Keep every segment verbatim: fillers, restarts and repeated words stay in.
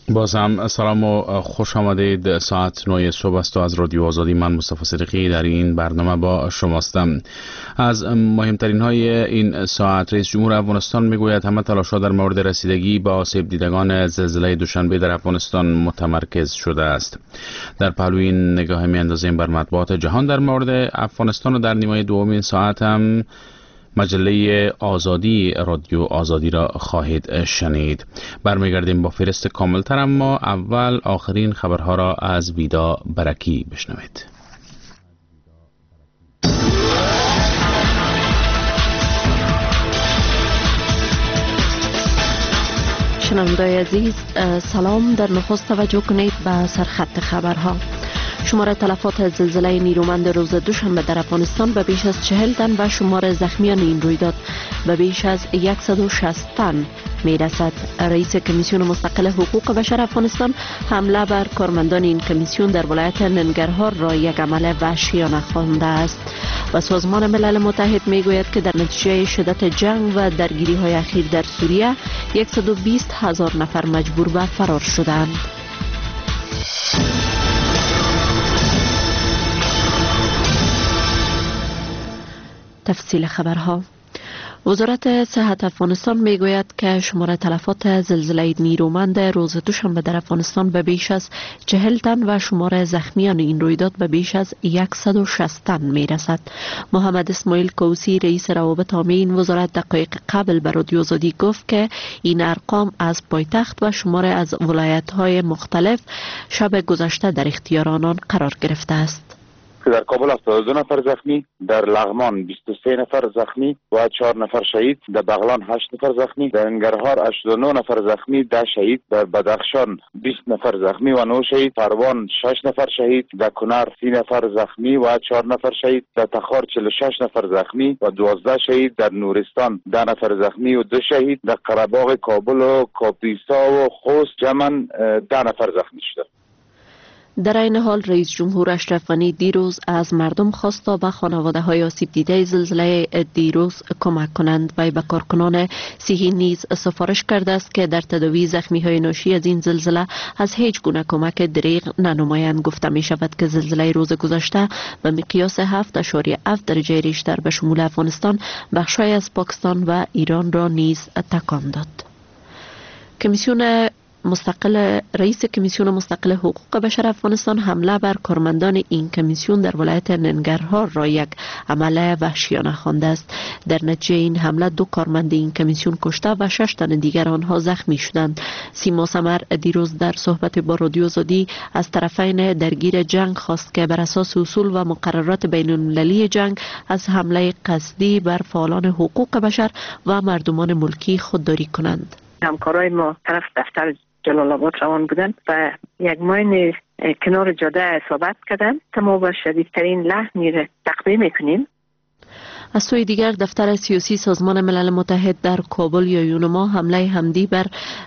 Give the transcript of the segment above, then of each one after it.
باز هم سلام و خوش آمدید. ساعت نه صبح است و از رادیو آزادی من مصطفی صدیقی در این برنامه با شماستم. از مهمترین های این ساعت: رئیس جمهور افغانستان میگوید همه تلاش‌ها در مورد رسیدگی به آسیب دیدگان زلزله دوشنبه در افغانستان متمرکز شده است. در پهلوی این نگاه میاندازیم بر مطبوعات جهان در مورد افغانستان و در نیمه دوم این ساعت هم مجله آزادی رادیو آزادی را خواهید شنید. برمیگردیم با فهرست کاملتر، اما اول آخرین خبرها را از ویدا برکی بشنوید. شنوندگان عزیز سلام. در نخست توجه کنید به سرخط خبرها. شمار تلفات زلزله نیرومند روز دوشنبه در افغانستان به بیش از چهل تن و شمار زخمیان این رویداد به بیش از صد و شصت تن می رسد. رئیس کمیسیون مستقل حقوق بشر افغانستان حمله بر کارمندان این کمیسیون در ولایت ننگرهار را یک عمل وحشیانه خوانده است و سازمان ملل متحد می گوید که در نتیجه شدت جنگ و درگیری های اخیر در سوریه صد و بیست هزار نفر مجبور به فرار شدند. تفصیل خبرها. وزارت صحت افغانستان میگوید که شمار تلفات زلزله نیرومند روز دوشنبه در افغانستان به بیش از چهل تن و شمار زخمیان این رویداد به بیش از صد و شصت تن می رسد. محمد اسماعیل کوسی رئیس روابط عامه این وزارت دقایق قبل به رادیو آزادی گفت که این ارقام از پایتخت و شمار از ولایت‌های مختلف شب گذشته در اختیار آنان قرار گرفته است. در کابل هفتاد و دو نفر زخمی، در لغمان بیست و سه نفر زخمی و چهار نفر شهید، در بغلان هشت نفر زخمی، در ننگرهار هشتاد و نه نفر زخمی، ده شهید، در بدخشان بیست نفر زخمی و نه شهید، پروان شش نفر شهید، در کنر سی نفر زخمی و چهار نفر شهید، در تخار چهل و شش نفر زخمی و دوازده شهید، در نورستان ده نفر زخمی و دو شهید، در قره‌باغ کابل و کاپیسا و خوست جمعاً ده نفر زخمی شده. در این حال رئیس جمهور اشرف غنی دیروز از مردم خواست تا به خانواده های آسیب دیده زلزله دیروز کمک کنند و به کارکنان صحی نیز سفارش کرده است که در تداوی زخمی های ناشی از این زلزله از هیچ گونه کمک دریغ ننمایند. گفته می شود که زلزله روز گذشته به مقیاس هفت اشاریه هفت درجه ریشتر به شمول افغانستان، بخشای از پاکستان و ایران را نیز تکان داد. کمیسیون مستقل رئیس کمیسیون مستقل حقوق بشر افغانستان حمله بر کارمندان این کمیسیون در ولایت ننگرهار را یک عمل وحشیانه خوانده است. در نتیجه این حمله دو کارمند این کمیسیون کشته و شش تن دیگر آنها زخمی شدند. سیما سمر دیروز در صحبت با رادیو آزادی از طرفین درگیر جنگ خواست که بر اساس اصول و مقررات بین المللی جنگ از حمله قصدی بر فعالان حقوق بشر و مردمان ملکی خودداری کنند. همکارای ما طرف دفتر جلال آباد روان بودن و یک ماین کنار جاده اصابت کردن. ما با شدیدترین لحنی را تقبیه میکنیم. از سوی دیگر دفتر سیاسی سازمان ملل متحد در کابل یا یونما حمله همدی بر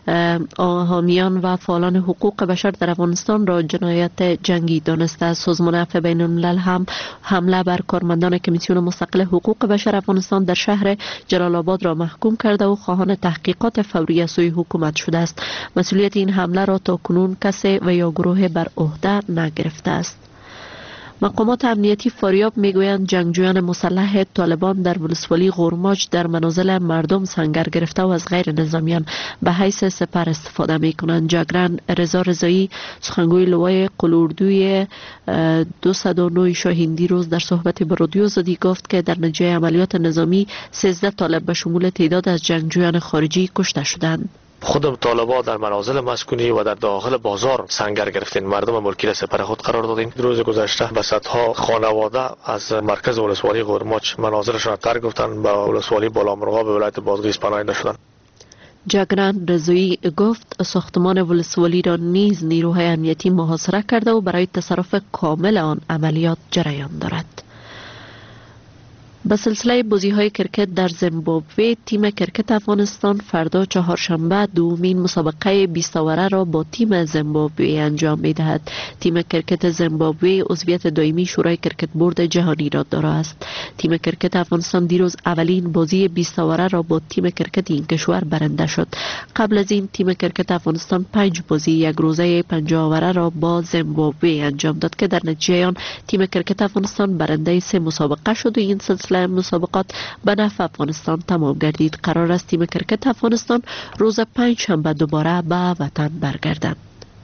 حامیان و فعالان حقوق بشر در افغانستان را جنایت جنگی دانسته است. سازمان عفو بین الملل هم حمله بر کارمندان کمیسیون مستقل حقوق بشر افغانستان در شهر جلال آباد را محکوم کرده و خواهان تحقیقات فوری از سوی حکومت شده است. مسئولیت این حمله را تاکنون کسی و یا گروه بر عهده نگرفته است. مقامات امنیتی فاریاب میگویند جنگجویان مسلح طالبان در ولسوالی غورماج در منازل مردم سنگر گرفته و از غیر نظامیان به حیث سپر استفاده میکنند. جگرن رضا رضایی سخنگوی لوای قلوردوی دویست و نه شاهین دیروز در صحبت با رادیو آزادی گفت که در نتیجه عملیات نظامی سیزده طالب به شمول تعداد از جنگجویان خارجی کشته شدند. خود طالبان در منازل مسکونی و در داخل بازار سنگر گرفتین، مردم ملکی را سپر خود قرار دادین. روز گذشته به صدها خانواده از مرکز ولسوالی غورماج منازلشان ترک گفتن، به ولسوالی بالامرغاب به ولایت بادغیس پناهنده شدند. جگرن رضایی گفت ساختمان ولسوالی را نیز نیروهای امنیتی محاصره کرده و برای تصرف کامل آن عملیات جریان دارد. به سلسله بازی‌های کرکت در زیمبابوه، تیم کرکت افغانستان فردا چهارشنبه دومین مسابقه بیست اوره را با تیم زیمبابوه انجام می‌دهد. تیم کرکت زیمبابوه عضویت دائمی شورای کرکت بورد جهانی را دارا است. تیم کرکت افغانستان دیروز اولین بازی بیست اوره را با تیم کرکت این کشور برنده شد. قبل از این تیم کرکت افغانستان پنج بازی یک روزه پنجاه اوره را با زیمبابوه انجام داد که در نتیجه آن تیم کرکت افغانستان برنده سه مسابقه شد و این سلسله مسابقات به نفع افغانستان تمام گردید. قرار است تیم کرکت افغانستان روز پنج شنبه دوباره به وطن برگردند.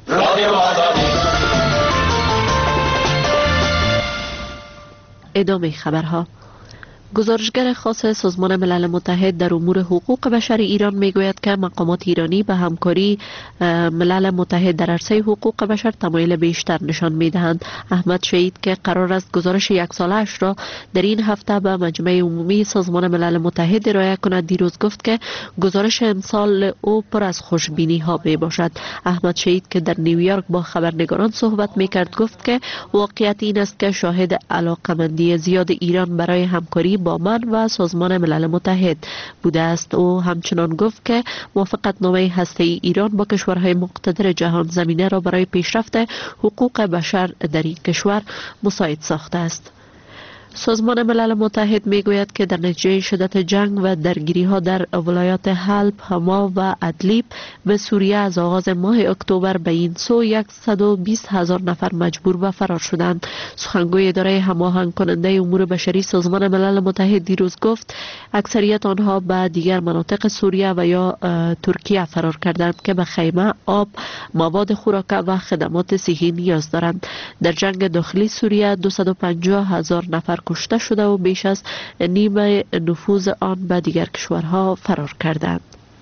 ادامه خبرها. گزارشگر خاص سازمان ملل متحد در امور حقوق بشر ایران میگوید که مقامات ایرانی به همکاری ملل متحد در عرصه حقوق بشر تمایل بیشتر نشان میدهند. احمد شهید که قرار است گزارش یک ساله‌اش را در این هفته به مجمع عمومی سازمان ملل متحد ارائه کند، دیروز گفت که گزارش امسال او پر از خوشبینی ها می باشد. احمد شهید که در نیویورک با خبرنگاران صحبت میکرد گفت که واقعیت این است که شاهد علاقمندی زیاد ایران برای همکاری با من و سازمان ملل متحد بوده است. او همچنان گفت که موافقتنامه هسته‌ای ایران با کشورهای مقتدر جهان زمینه را برای پیشرفت حقوق بشر در این کشور مساعد ساخته است. سازمان ملل متحد میگوید که در نتیجه شدت جنگ و درگیری ها در ولایات حلب، حما و ادلیب به سوریه از آغاز ماه اکتبر به این سو صد و بیست هزار نفر مجبور به فرار شدند. سخنگوی اداره هماهنگ کننده امور بشری سازمان ملل متحد دیروز گفت اکثریت آنها به دیگر مناطق سوریه و یا ترکیه فرار کردند که به خیمه، آب، مواد خوراک و خدمات صحی نیاز دارند. در جنگ داخلی سوریه دویست و پنجاه هزار نفر کشته شده و بیش از نیم نفوذ آن به دیگر کشورها فرار کردند.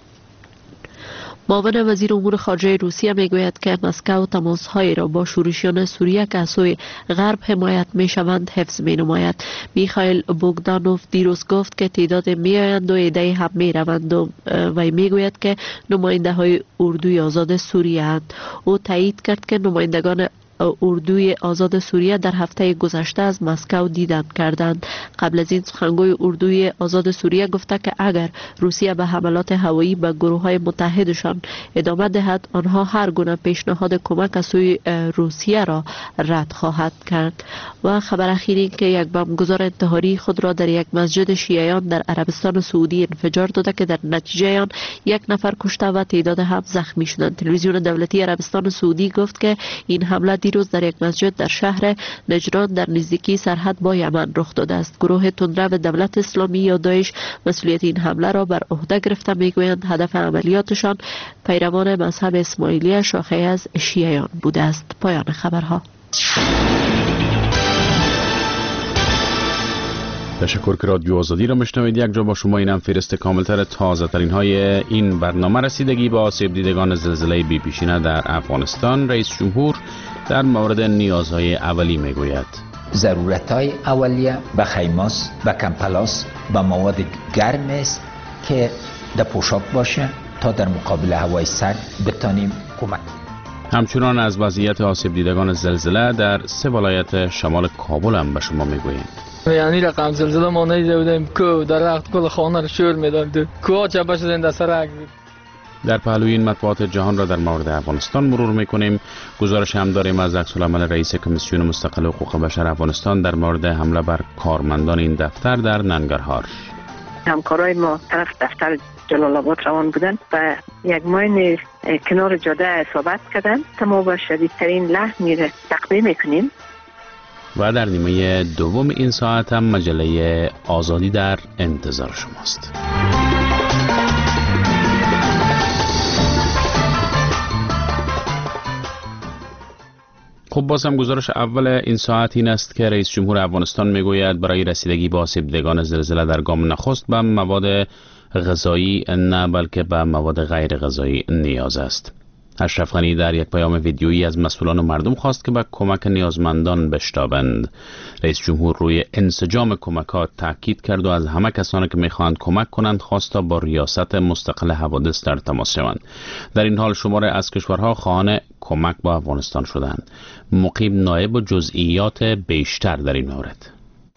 معاون وزیر امور خارجه روسیه میگوید که مسکو تماس‌هایی را با شورشیان سوریه که از سوی غرب حمایت میشوند حفظ مینماید. میخائیل بوگدانوف دیروز گفت که تعداد میآیند و ایده هم میروند و میگوید که نماینده های اردوی آزاد سوریه اند. او تایید کرد که نمایندگان اردوی آزاد سوریه در هفته گذشته از مسکو دیدن کردند. قبل از این سخنگوی اردوی آزاد سوریه گفته که اگر روسیه به حملات هوایی به گروه‌های متحدشان ادامه دهد آنها هر گونه پیشنهاد کمک از سوی روسیه را رد خواهد کرد. و خبر اخیر این که یک بمبگذار انتحاری خود را در یک مسجد شیعیان در عربستان سعودی انفجار داده که در نتیجه آن یک نفر کشته و تعداد هم زخمی شدند. تلویزیون دولتی عربستان سعودی گفت که این حمله دیروز در یک مسجد در شهر نجران در نزدیکی سرحد با یمن رخ داده است. گروه تندرو دولت اسلامی یا داعش مسئولیت این حمله را بر عهده گرفته. میگویند هدف عملیاتشان پیروان مذهب اسماعیلی شاخه از شیعیان بوده است. پایان خبرها. تشکر که رادیو آزادی را مشنوید. یک جا با شما اینم فهرست کاملتر تازه ترین های این برنامه. رسیدگی با آسیب دیدگان زلزله بی پیشینه در افغانستان. رئیس جمهور در مورد نیازهای اولی میگوید ضرورت‌های اولیه به خیماس، به کمپلاس، به مواد گرم است که در پوشاک باشه تا در مقابل هوای سرد بتانیم کمک. همچنان از وضعیت آسیب دیدگان زلزله در سه ولایت شمال کابل هم به شما میگوییم. یعنی رقم زلزله ما ندیده بودیم که درخت کل خانه رو شور میداد، کوه چپه شدن در سرک. در پهلوی این مطبوعات جهان را در مورد افغانستان مرور میکنیم. گزارش هم داریم از عکس‌العمل رئیس کمیسیون مستقل حقوق بشر افغانستان در مورد حمله بر کارمندان این دفتر در ننگرهار. همکارای ما طرف دفتر جلال آباد روان بودن و یک ماین کنار جاده اصابت کردن. ما با شدیدترین لحنی را تقبیه میکنیم. و در نیمه دوم این ساعت هم مجله آزادی در انتظار شماست. خب باز هم گزارش اول این ساعت این است که رئیس جمهور افغانستان میگوید برای رسیدگی به آسیب دیدگان زلزله در گام نخست به مواد غذایی نه بلکه به مواد غیر غذایی نیاز است. اشرف غنی در یک پیام ویدیویی از مسئولان و مردم خواست که به کمک نیازمندان بشتابند. رئیس جمهور روی انسجام کمکات تاکید کرد و از همه کسانی که میخواهند کمک کنند خواست تا با ریاست مستقل حوادث در تماس شوند. در این حال شماره از کشورها خواهان کمک با افغانستان شدند. مقیم نایب و جزئیات بیشتر در این مورد.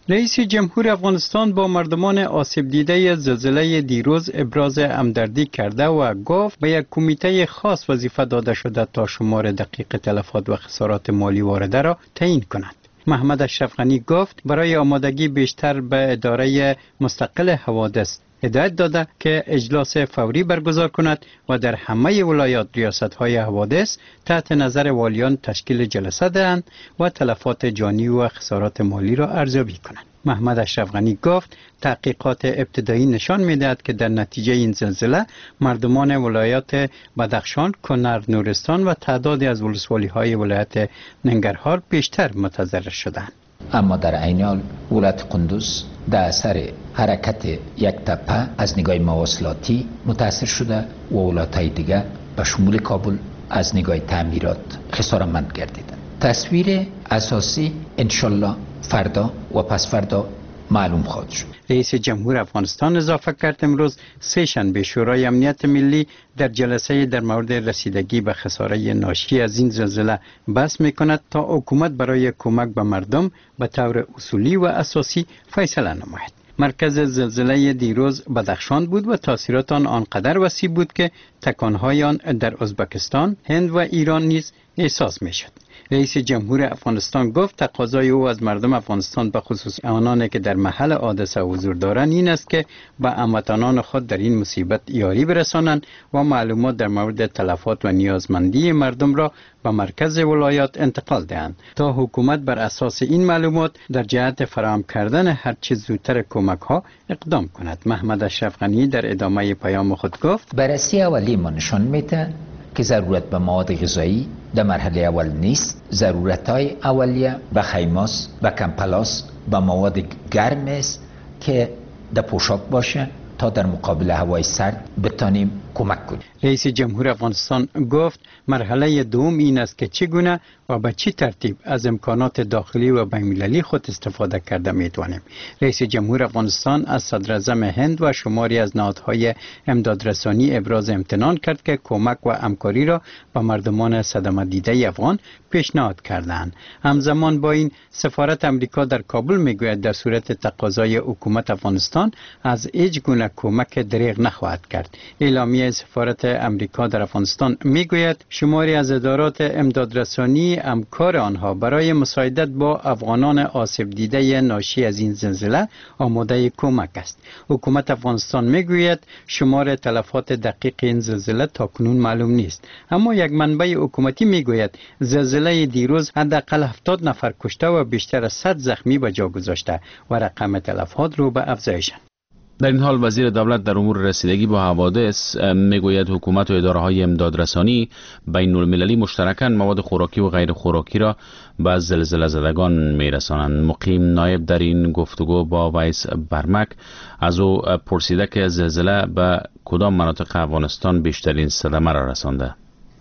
رئیس جمهور افغانستان با مردمان آسیب دیده زلزله دیروز ابراز همدردی کرده و گفت به یک کمیته خاص وظیفه داده شده تا شمار دقیق تلفات و خسارات مالی وارده را تعیین کند. محمد اشرف غنی گفت برای آمادگی بیشتر به اداره مستقل حوادث هدایت داده که اجلاس فوری برگزار کند و در همه ولایات ریاست‌های حوادث تحت نظر والیان تشکیل جلسه دهند و تلفات جانی و خسارات مالی را ارزیابی کنند. محمد اشرف غنی گفت تحقیقات ابتدایی نشان می‌دهد که در نتیجه این زلزله مردمان ولایات بدخشان، کنر، نورستان و تعدادی از ولسوالی‌های ولایت ننگرهار بیشتر متضرر شدند. اما در عین حال ولایت قندوز در اثر حرکت یک تپه از نگاه مواصلاتی متاثر شده و ولایت‌های دیگر به شمول کابل از نگاه تعمیرات خسارتمند گردیدند. تصویر اساسی انشالله فردا و پس فردا معلوم خواهد شد. رئیس جمهور افغانستان اضافه کرد امروز سه شنبه شورای امنیت ملی در جلسه در مورد رسیدگی به خساره ناشی از این زلزله بحث می‌کند تا حکومت برای کمک به مردم به طور اصولی و اساسی فیصله نماید. مرکز زلزله دیروز بدخشان بود و تاثیرات آن آنقدر وسیع بود که تکان‌های آن در ازبکستان، هند و ایران نیز احساس می‌شد. رئیس جمهور افغانستان گفت تقاضای او از مردم افغانستان به خصوص آنانی که در محل حادثه حضور دارند این است که به هموطنان خود در این مصیبت یاری برسانند و معلومات در مورد تلفات و نیازمندی مردم را به مرکز ولایات انتقال دهند تا حکومت بر اساس این معلومات در جهت فراهم کردن هر چه زودتر کمک ها اقدام کند. محمد اشرف غنی در ادامه پیام خود گفت بررسی اولیه ما نشان میده که ضرورت به مواد غذایی در مرحله اول نیست. ضرورت‌های اولیه به خیماس، به کمپلاس، به مواد گرم است که در پوشاک باشه تا در مقابل هوای سرد بتانیم کمک کنیم. رئیس جمهور افغانستان گفت مرحله دوم این است که چگونه و به چه ترتیب از امکانات داخلی و بین‌المللی خود استفاده کرده میتوانیم. رئیس جمهور افغانستان از صدر اعظم هند و شماری از نهادهای امدادرسانی ابراز امتنان کرد که کمک و همکاری را به مردمان صدمه دیده افغان پیشنهاد کردند. همزمان با این سفارت امریکا در کابل میگوید در صورت تقاضای حکومت افغانستان از هیچ گونه کمک دریغ نخواهد کرد. اعلامیه سفارت امریکا در افغانستان میگوید شماری از ادارات امدادرسانی همکار آنها برای مساعدت با افغانان آسیب دیده ناشی از این زلزله آماده کمک است. حکومت افغانستان میگوید شمار تلفات دقیق این زلزله تاکنون معلوم نیست، اما یک منبع حکومتی میگوید زلزله دیروز حداقل هفتاد نفر کشته و بیشتر از صد زخمی به جا گذاشته و رقم تلفات رو به افزایش. در این حال وزیر دولت در امور رسیدگی با حوادث میگوید حکومت و اداره‌های امدادرسانی بین المللی مشترکاً مواد خوراکی و غیر خوراکی را به زلزله زدگان میرسانند. مقیم نایب در این گفتگو با ویس برمک از او پرسیده که زلزله به کدام مناطق افغانستان بیشترین صدمه را رسانده.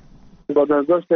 با برداشت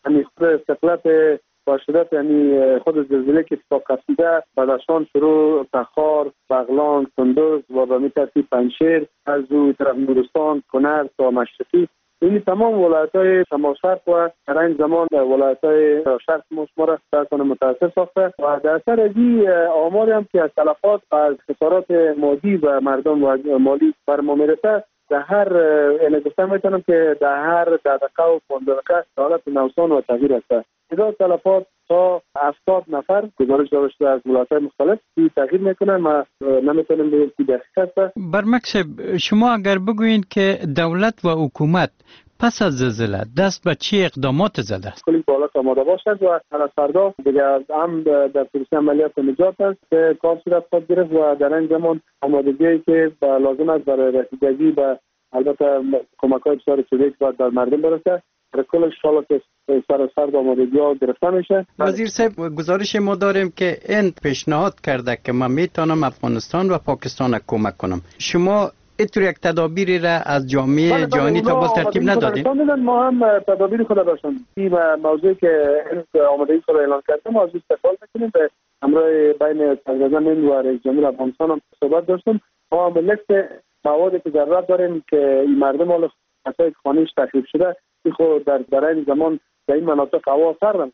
استقلال با شدت یعنی خود زلزله که اتفاق افتاده بدخشان، شروع، تخار، بغلان، کندوز و به ترتیب پنجشیر، از او طرف نورستان، کنر تا مشرقی، این تمام ولایت‌های شمال شرق و در این زمان ولایت‌های شرق ما را درکنه متاثر ساخته و در اثر از این آمار هم که از تلفات از خسارات مادی و مردم و مالی بر ما میرسه در هر یعنی گفتم میتونم که در هر دقیقه و پنج دقیقه حالت نوسان و تغییر است. تعداد تلفات تا هفتاد نفر گزارش داده شده از ولایت‌های مختلف که تغییر میکنن. ما نمیتونیم بگیم که دقیق است. برمکس شما اگر بگویید که دولت و حکومت پس از زلزله دست به چه اقدامات زده است؟ کلی بالا آماده باشد و از فردا دیگه هم در پروسه عملیات نجات است که کار صورت خواهد گرفت و در این زمان آمادگی که لازم است برای رسیدگی به البته کمک‌های بسیار شده که در مردم برسه در کل انشاءالله که سر سر آمادگی ها گرفته میشه. وزیر صاحب گزارش ما داریم که هند پیشنهاد کرده که من میتونم افغانستان و پاکستان کمک کنم. شما اینطور یک تدابیری را از جامعه جهانی تا باز ترتیب ندادیم؟ ما هم تدابیر خود داشتیم. این موضوعی که آمادگی خود اعلان کردیم از استقبال میکنیم به همراه بین صدراعظم هند و رئیس جمهور افغانستان هم صحبت داشتیم. ما هم لیست موادی که ضرورت داریم که این مردم مال اساس خانه‌اش تخریب شده این خود در در این زمان در این مناطق هوا سرد شده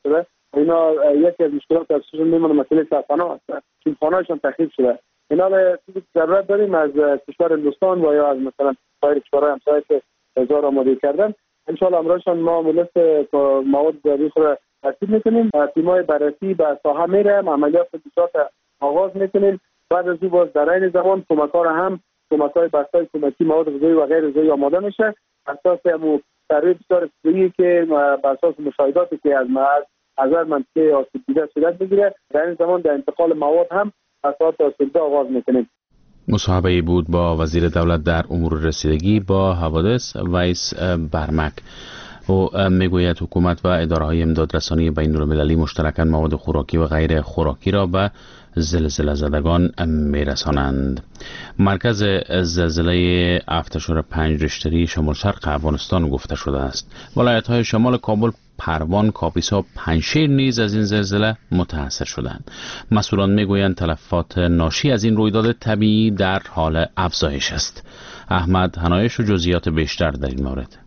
اینا یکی از مشکلات افزایش میمونه مسئله سرپناه است چون خانه‌شان تخریب شده. اینا را ضرورت داریم از کشور هندوستان و یا از مثلا سایر کشورهای همسایه که هزار آماده کردن ان شاء الله امروزشان ما ملت مواد ضروری را ترتیب میکنیم. تیمای بررسی به ساحه میره، عملیات تفتیشات آغاز میکنیم. بعد از او باز در این زمان کمک‌ها هم کمک‌های بستای کمکی مواد غذایی و غیر غذایی آماده میشه. اساس امو ترتیب بسیار استوری که بر اساس مشاهداتی که از از هر منطقه آسیب دیده صورت بگیره در این زمان در انتقال مواد هم اساس آسیب آغاز میکنیم. مصاحبه بود با وزیر دولت در امور رسیدگی با حوادث ویس برمک. او میگوید حکومت و اداره‌های امدادرسانی بین‌المللی مشترکاً مواد خوراکی و غیر خوراکی را به زلزله زدگان میرسانند. مرکز زلزله هفت اشاره پنج ریشتری شمال شرق افغانستان گفته شده است. ولایت‌های شمال کابل، پروان، کاپیسا و پنجشیر نیز از این زلزله متاثر شدند. مسئولان میگویند تلفات ناشی از این رویداد طبیعی در حال افزایش است. احمد حنایش و جزئیات بیشتر در این مورد.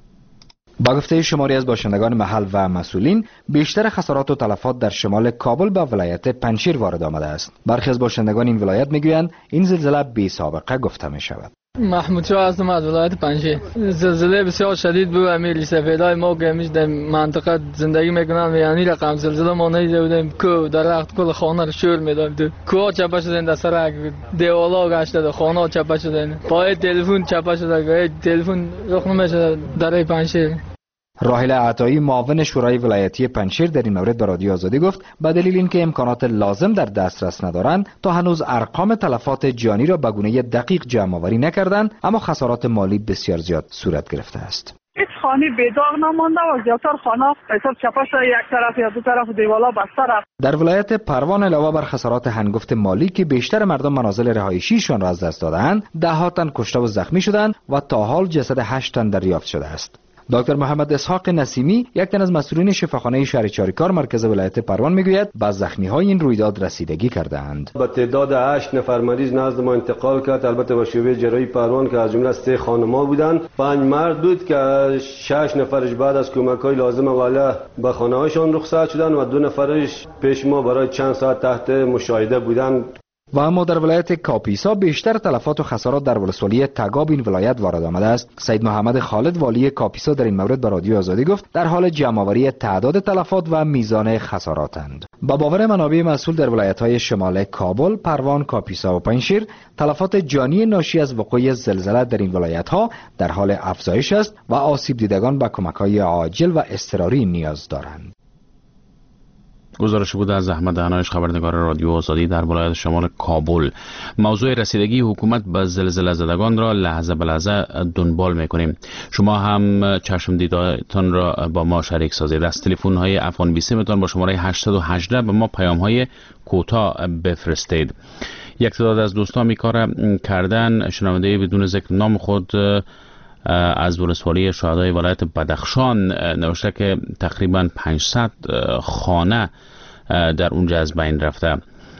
با گفته شماری از باشندگان محل و مسئولین، بیشتر خسارات و تلفات در شمال کابل به ولایت پنجشیر وارد آمده است. برخی از باشندگان این ولایت میگویند این زلزله بی سابقه گفته می شود. محمود شاه هستم از ولایت پنجشیر. زلزله بسیار شدید بود. امیری سفیدای ما که همیشه در منطقه زندگی میکنن یعنی رقم زلزله ما ندیده بودیم. کو درخت کل خانه رو شور میداد. کو چپه شدن در سر دیوالا گشته، خانه چپه شدن. پای تلفن چپه شده، تلفن رخ نمیشه در پنجشیر. راحله عطایی معاون شورای ولایتی پنجشیر در این مورد به رادیو آزادی گفت به دلیل اینکه امکانات لازم در دسترس ندارند تا هنوز ارقام تلفات جانی را به گونه دقیق جمع آوری نکردند، اما خسارات مالی بسیار زیاد صورت گرفته است. هیچ خانه بیداغ نمانده و زیادتر خانه حساب چپش یک طرف یا دو طرف دیوالا بسته رفت. در ولایت پروان علاوه بر خسارات هنگفت مالی که بیشتر مردم منازل رهایشیشان را از دست دادند، ده ها تن کشته و زخمی شدند و تا حال جسد هشت تن دریافت شده است. دکتر محمد اسحاق نسیمی، یک تن از مسئولین شفاخانه شهر چاریکار مرکز ولایت پروان میگوید به زخمی‌های این رویداد رسیدگی کرده‌اند. با تعداد هشت نفر مریض نزد ما انتقال کرد، البته با شعبه جراحی پروان که از جمله سه خانم‌ها بودند. پنج مرد بود که شش نفرش بعد از کمک‌های لازم اوله به خانه‌هاشون رخصت شدند و دو نفرش پیش ما برای چند ساعت تحت مشاهده بودند. و اما در ولایت کاپیسا بیشتر تلفات و خسارات در ولسوالی تگاب این ولایت وارد آمده است. سید محمد خالد والی کاپیسا در این مورد به رادیو آزادی گفت در حال جمع‌آوری تعداد تلفات و میزان خساراتند. با باور منابع مسئول در ولایت‌های شمال کابل، پروان، کاپیسا و پنجشیر، تلفات جانی ناشی از وقوع زلزله در این ولایت‌ها در حال افزایش است و آسیب دیدگان به کمک‌های عاجل و اضطراری نیاز دارند. گزارش بود از احمد حنایش، خبرنگار رادیو آزادی در ولایت شمال کابل. موضوع رسیدگی حکومت به زلزله زدگان را لحظه به لحظه دنبال میکنیم. شما هم چشم دیدتان را با ما شریک سازید. از تلفن های افغان بیست میتون با شماره هشت یک هشت به ما پیام های کوتاه بفرستید. یک تعداد از دوستان می کار کردن. شنونده بدون ذکر نام خود از ولسوالی شهدای ولایت بدخشان نوشته که تقریبا پانصد خانه در اونجا از بین رفته.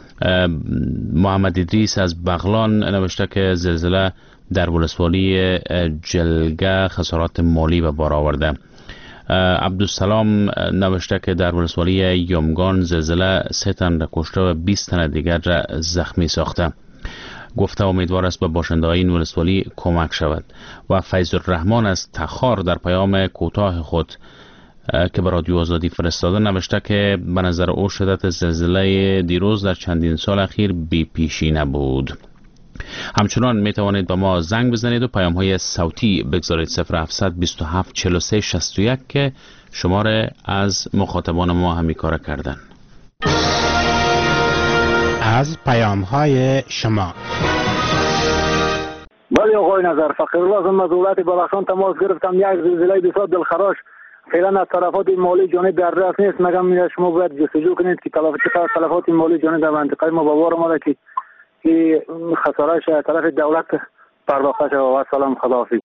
محمد ادریس از بغلان نوشته که زلزله در ولسوالی جلگه خسارات مالی به بار آورده. عبدالسلام نوشته که در ولسوالی یمگان زلزله سه تن را کشته و بیست تن دیگر را زخمی ساخته. گفته امیدوار است به باشنده‌های این ولسوالی کمک شود. و فیض الرحمن از تخار در پیام کوتاه خود که به رادیو آزادی فرستاده نوشته که به نظر او شدت زلزله دیروز در چندین سال اخیر بی پیشینه بود. همچنان می توانید به ما زنگ بزنید و پیام های صوتی بگذارید صفر هفتصد بیست و هفت چهل و سه شصت و یک که شماره از مخاطبان ما همی کار کردن. از پیام های شما. بله آقای نظر فقیرالله از مزولت بدخشان تماس گرفتم. یک زلزله بسیار دلخراش فعلا از طرفات مالی جانب در رأس نیست. مگم شما باید جستجو کنید که تلفات مالی جانب در منطقه ما به بار آمده که که خسارش طرف دولت پرداخته شود. و سلام، خداحافظ.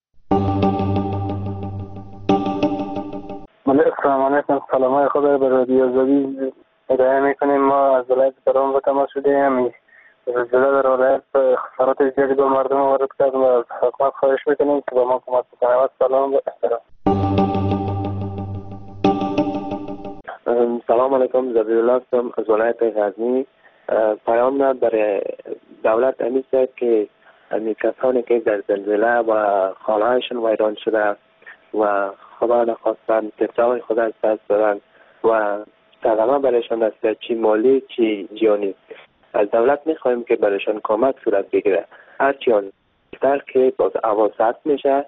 السلام علیکم. سلام خود به رادیو آزادی ارائه میکنیم. ما از ولایت پروان به تماس شدیم. زلزله در ولایت خسارات زیادی به مردم وارد کرد و از حکومت خواهش میکنیم که به ما کمک کنه. سلام و احترام. سلام علیکم، زبیرالله هستم از ولایت غزنی. پیام من برای دولت امیسته که امی کسانی که در زلزله و خانهایشون ویران شده و خدا نخواستن تفاوت خدا از دست دارن و صدمه برایشان است، چی مالی چی جانی، از دولت میخوایم که برایشان کمک صورت بگیره. هرچی آن بیشتر که باز اواسط میشه.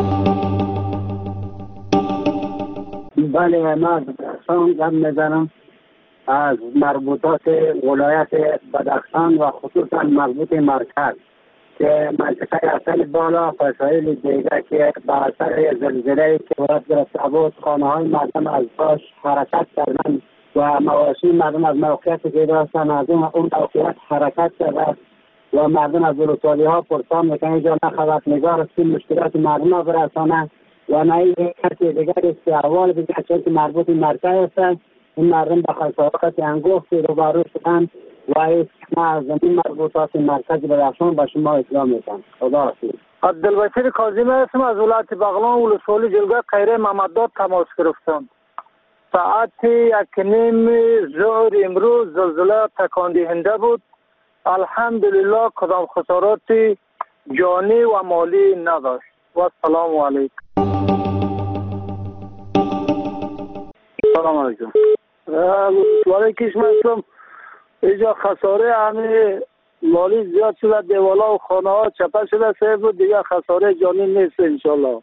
بله، من از بدخشان زن میزنم، از مربوطات ولایت بدخشان و خصوصا مربوط مرکز که منطقه اصل بالا فسایل دیگه که به اثر زلزله که وارد گرفته بود خانه های مردم از باش حرکت کردن و مواشی مردم از موقعیت که داشتن از اون موقعیت حرکت کرده و مردم از ولسوالی ها پرسان میکنه اینجا نه خبرنگار است که مشکلات مردم ها برسانه و نه این کسی دیگر است که احوال بگه چون که مربوط مرکز هستن. این مردم به خسارات انگفت روبرو شدن و از زمین مربوطات مرکز بدخشان به شما اطلاع میدم. خدا حافظ. عبدالبصیر کاظمی هستم از ولایت بغلان ولسوالی جلگه خیره محمدداد تماس گرفتم. ساعت یک نیم ظهر امروز زلزله تکان دهنده بود. الحمدلله کدام خسارات جانی و مالی نداشت. و السلام علیکم. سلام علیکم. ولسوالی کشم هستم. اینجا خساره همه مالی زیاد شده، دیوالا و خانه ها چپه شده سیب بود، دیگه خساره جانی نیست انشالله.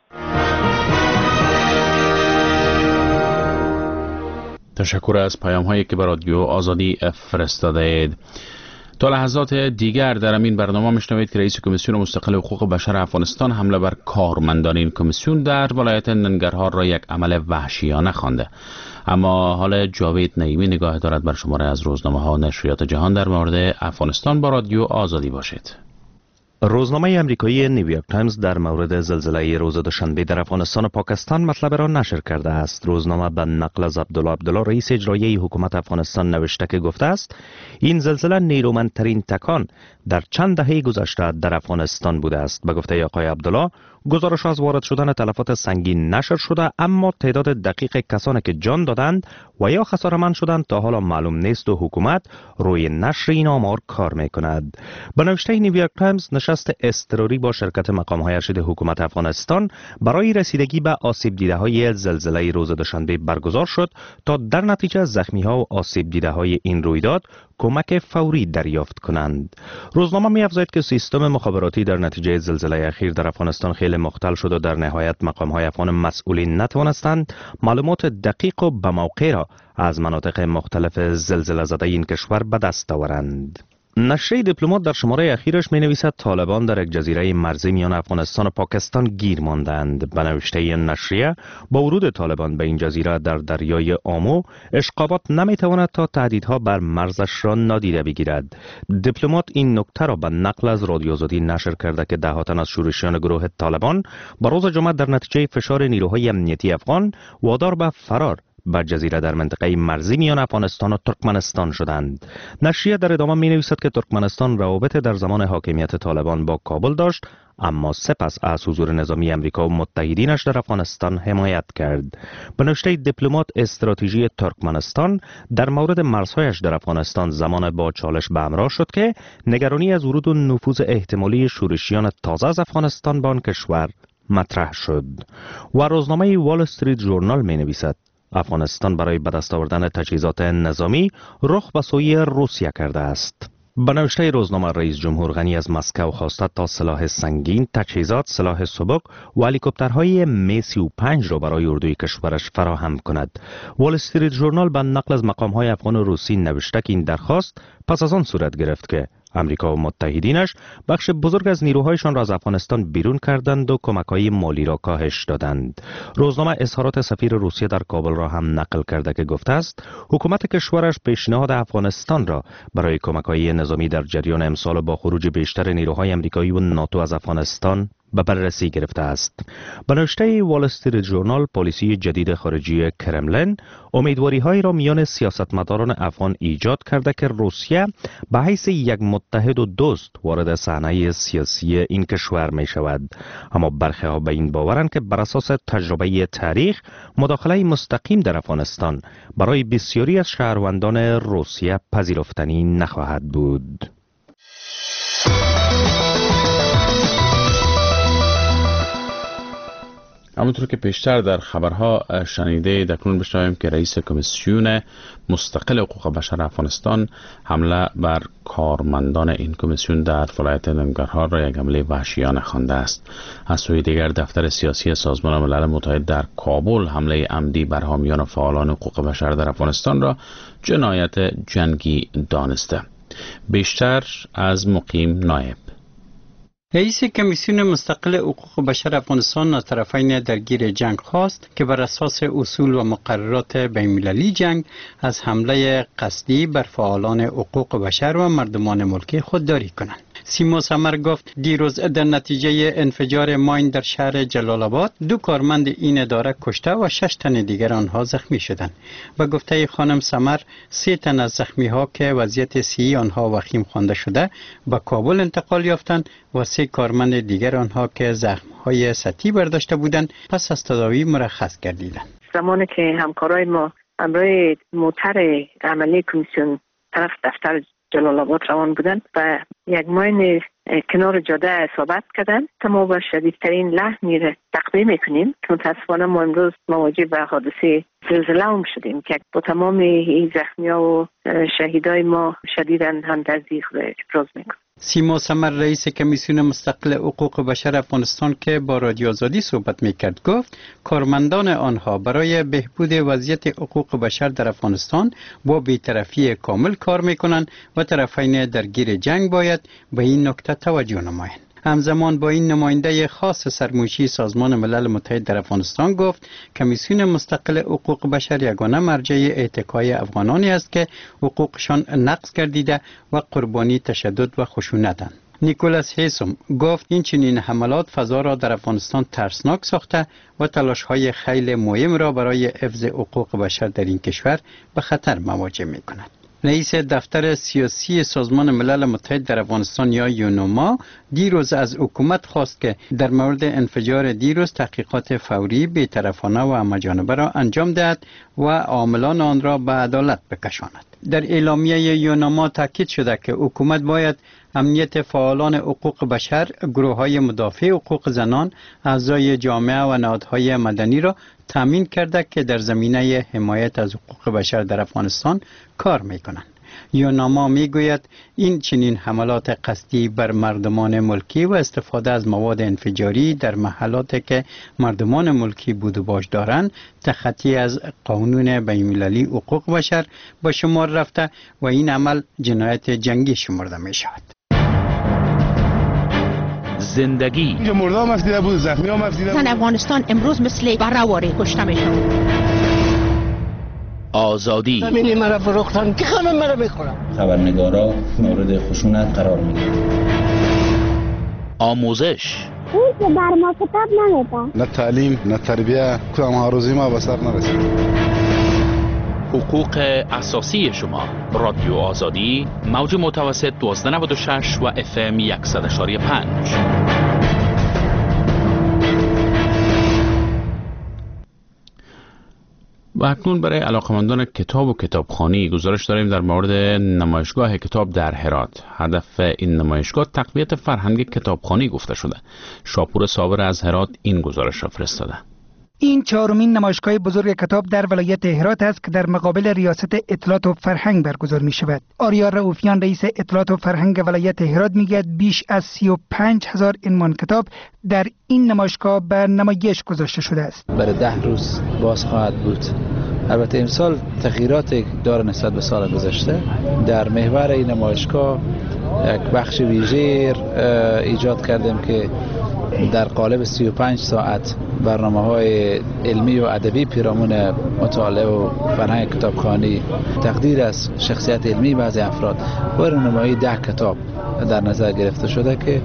تشکر از پیام هایی که به رادیو آزادی فرستاده اید. تا لحظات دیگر در این برنامه میشنوید که رئیس کمیسیون مستقل حقوق بشر افغانستان حمله بر کارمندان این کمیسیون در ولایت ننگرهار را یک عمل وحشیانه خوانده. اما حال جاوید نعیمی نگاه دارد بر شماره از روزنامه ها نشریات جهان در مورد افغانستان با رادیو آزادی باشید. روزنامه امریکایی نیویورک تایمز در مورد زلزله روز دوشنبه در افغانستان و پاکستان مطلب را نشر کرده است. روزنامه به نقل از عبدالله عبدالله رئیس اجرایی حکومت افغانستان نوشته که گفته است این زلزله نیرومندترین تکان در چند دهه گذشته در افغانستان بوده است. به گفته آقای عبدالله گزارش از وارد شدن تلفات سنگین نشر شده، اما تعداد دقیق کسانی که جان دادند و یا خساره‌مند شدند تا حالا معلوم نیست و حکومت روی نشر این آمار کار میکند. به نوشته نیویورک تایمز نشست اضطراری با شرکت مقام‌های ارشد حکومت افغانستان برای رسیدگی به آسیب دیده‌های زلزله روز دوشنبه برگزار شد تا در نتیجه زخمی‌ها و آسیب دیده‌های این رویداد کمک فوری دریافت کنند. روزنامه می‌افزاید که سیستم مخابراتی در نتیجه زلزله اخیر در افغانستان خیلی مختل شد و در نهایت مقام‌های افغان مسئولین نتوانستند معلومات دقیق و به موقع را از مناطق مختلف زلزله زده این کشور به دست آورند. نشریه دیپلمات در شماره اخیرش می نویسد طالبان در یک جزیره مرزی میان افغانستان و پاکستان گیر ماندند. به نوشته نشریه با ورود طالبان به این جزیره در دریای آمو اشقابات نمی تواند تا تهدیدها بر مرزش را نادیده بگیرد. دیپلمات این نکته را به نقل از رادیو آزادی نشر کرده که ده ها تن از شورشیان گروه طالبان با روز جمعه در نتیجه فشار نیروهای امنیتی افغان وادار به فرار به جزیره در منطقه مرزی میان افغانستان و ترکمنستان شدند. نشریه در ادامه می نویسد که ترکمنستان روابط در زمان حاکمیت طالبان با کابل داشت، اما سپس از حضور نظامی امریکا و متحدینش در افغانستان حمایت کرد. به نوشته دیپلمات استراتژی ترکمنستان در مورد مرزهایش در افغانستان زمان با چالش به همراه شد که نگرانی از ورود و نفوذ احتمالی شورشیان تازه از افغانستان به آن کشور مطرح شد. و روزنامه وال استریت ژورنال می نویسد افغانستان برای به دست آوردن تجهیزات نظامی رخ به سوی روسیه کرده است. به نوشته روزنامه رئیس جمهور غنی از مسکو خواسته تا سلاح سنگین، تجهیزات، سلاح سبک و هلیکوپترهای می سی و پنج را برای اردوی کشورش فراهم کند. وال استریت ژورنال به نقل از مقام‌های افغان و روسی نوشته که این درخواست پس از آن صورت گرفت که امریکا و متحدینش بخش بزرگ از نیروهایشان را از افغانستان بیرون کردند و کمک‌های مالی را کاهش دادند. روزنامه اظهارات سفیر روسیه در کابل را هم نقل کرده که گفته است حکومت کشورش پیشنهاد افغانستان را برای کمک‌های نظامی در جریان امسال با خروج بیشتر نیروهای امریکایی و ناتو از افغانستان به بررسی گرفته است. به نوشته وال استریت ژورنال، پالیسی جدید خارجی کرملین امیدواری‌هایی را میان سیاستمداران افغان ایجاد کرده که روسیه به حیث یک متحد و دوست وارد صحنه سیاسی این کشور می شود. اما برخی ها به این باورند که بر اساس تجربه تاریخ مداخله مستقیم در افغانستان برای بسیاری از شهروندان روسیه پذیرفتنی نخواهد بود. همونطور که پیشتر در خبرها شنیده، دکنون بشنویم که رئیس کمیسیون مستقل حقوق بشر افغانستان حمله بر کارمندان این کمیسیون در ولایت ننگرهار را یک حمله وحشیانه خوانده است. از سوی دیگر دفتر سیاسی سازمان ملل متحد در کابل حمله عمدی بر حامیان و فعالان حقوق بشر در افغانستان را جنایت جنگی دانسته. بیشتر از مقیم نایب. رئیس کمیسیون مستقل حقوق بشر افغانستان از طرفین درگیر جنگ خواست که بر اساس اصول و مقررات بین‌المللی جنگ از حمله قصدی بر فعالان حقوق بشر و مردمان ملکی خودداری کنند. سیما سمر گفت دیروز در نتیجه انفجار ماین در شهر جلال آباد دو کارمند این اداره کشته و شش تن دیگر آنها زخمی شدند. به گفته خانم سمر، سه تن از زخمی ها که وضعیت صحی آنها وخیم خوانده شده به کابل انتقال یافتند و سه کارمند دیگر آنها که زخم های سطحی برداشته بودند پس از تداوی مرخص گردیدند. زمانی که همکارای ما همراه موتر عملی کمیسیون طرف دفتر جلال آباد روان بودند و یک ماین کنار جاده اصابت کردند، ما با شدیدترین لحنی را تقبیه میکنیم که متاسفانه ما امروز مواجه به حادثه زلزله هم شدیم که با تمام این زخمی ها و شهیدای ما شدیداً همدردی خود ابراز میکنیم. سیما سمر رئیس کمیسیون مستقل حقوق بشر افغانستان که با رادیو آزادی صحبت میکرد گفت کارمندان آنها برای بهبود وضعیت حقوق بشر در افغانستان با بی‌طرفی کامل کار میکنند و طرفین درگیر جنگ باید به این نکته توجه نمایند. همزمان با این نماینده خاص سرموشی سازمان ملل متحد در افغانستان گفت کمیسیون مستقل حقوق بشر یگانه مرجع اتکای افغانانی است که حقوقشان نقض گردیده و قربانی تشدد و خشونتند. نیکولاس هیسوم گفت این چنین حملات فضا را در افغانستان ترسناک ساخته و تلاش‌های خیلی مهم را برای حفظ حقوق بشر در این کشور به خطر مواجه می‌کند. رئیس دفتر سیاسی سازمان ملل متحد در افغانستان یا یونوما دیروز از حکومت خواست که در مورد انفجار دیروز تحقیقات فوری بی‌طرفانه و همه‌جانبه را انجام دهد و عاملان آن را به عدالت بکشاند. در اعلامیه یونوما تاکید شده که حکومت باید امنیت فعالان حقوق بشر، گروه‌های مدافع حقوق زنان، اعضای جامعه و نهادهای مدنی را تامین کرده که در زمینه حمایت از حقوق بشر در افغانستان کار می‌کنند. یوناما میگوید این چنین حملات قصدی بر مردمان ملکی و استفاده از مواد انفجاری در محلاتی که مردمان ملکی بود و باش دارند تخطی از قانون بین‌المللی حقوق بشر به شمار رفته و این عمل جنایت جنگی شمرده می شود. زندگی اینجا مرده هم افزیده بود، زخمی هم افزیده بود. زن افغانستان امروز مثل برهواری کشته می شود. آزادی زمینی مرا فروختن که همه مرا میخورم. خبرنگارا مورد خشونت قرار میگیرن. آموزش اون که بر ما کتاب نمیده. نه تعلیم نه تربیه کدام هاروزی ما به سر نرسید. حقوق اساسی شما. رادیو آزادی موج متوسط دوازده نود و شش و اف ام صد و یک و پنج. و اکنون برای علاقمندان کتاب و کتابخوانی گزارش داریم در مورد نمایشگاه کتاب در هرات. هدف این نمایشگاه تقویت فرهنگ کتابخوانی گفته شده. شاپور صابر از هرات این گزارش را فرستاده. این چهارمین نمایشگاه بزرگ کتاب در ولایت هرات است که در مقابل ریاست اطلاعات و فرهنگ برگزار می شود. آریا رؤوفیان رئیس اطلاعات و فرهنگ ولایت هرات میگوید بیش از سی و پنج هزار عنوان کتاب در این نمایشگاه به نمایش گذاشته شده است. برای ده روز باز خواهد بود. البته امسال تغییرات داره نسبت به سال گذشته. در محور این نمایشگاه یک بخش ویژه ایجاد کردیم که در قالب سی و پنج ساعت برنامه‌های علمی و ادبی پیرامون مطالعه و فرهنگ کتابخوانی، تقدیر از شخصیت علمی بعضی افراد و رونمایی ده کتاب در نظر گرفته شده که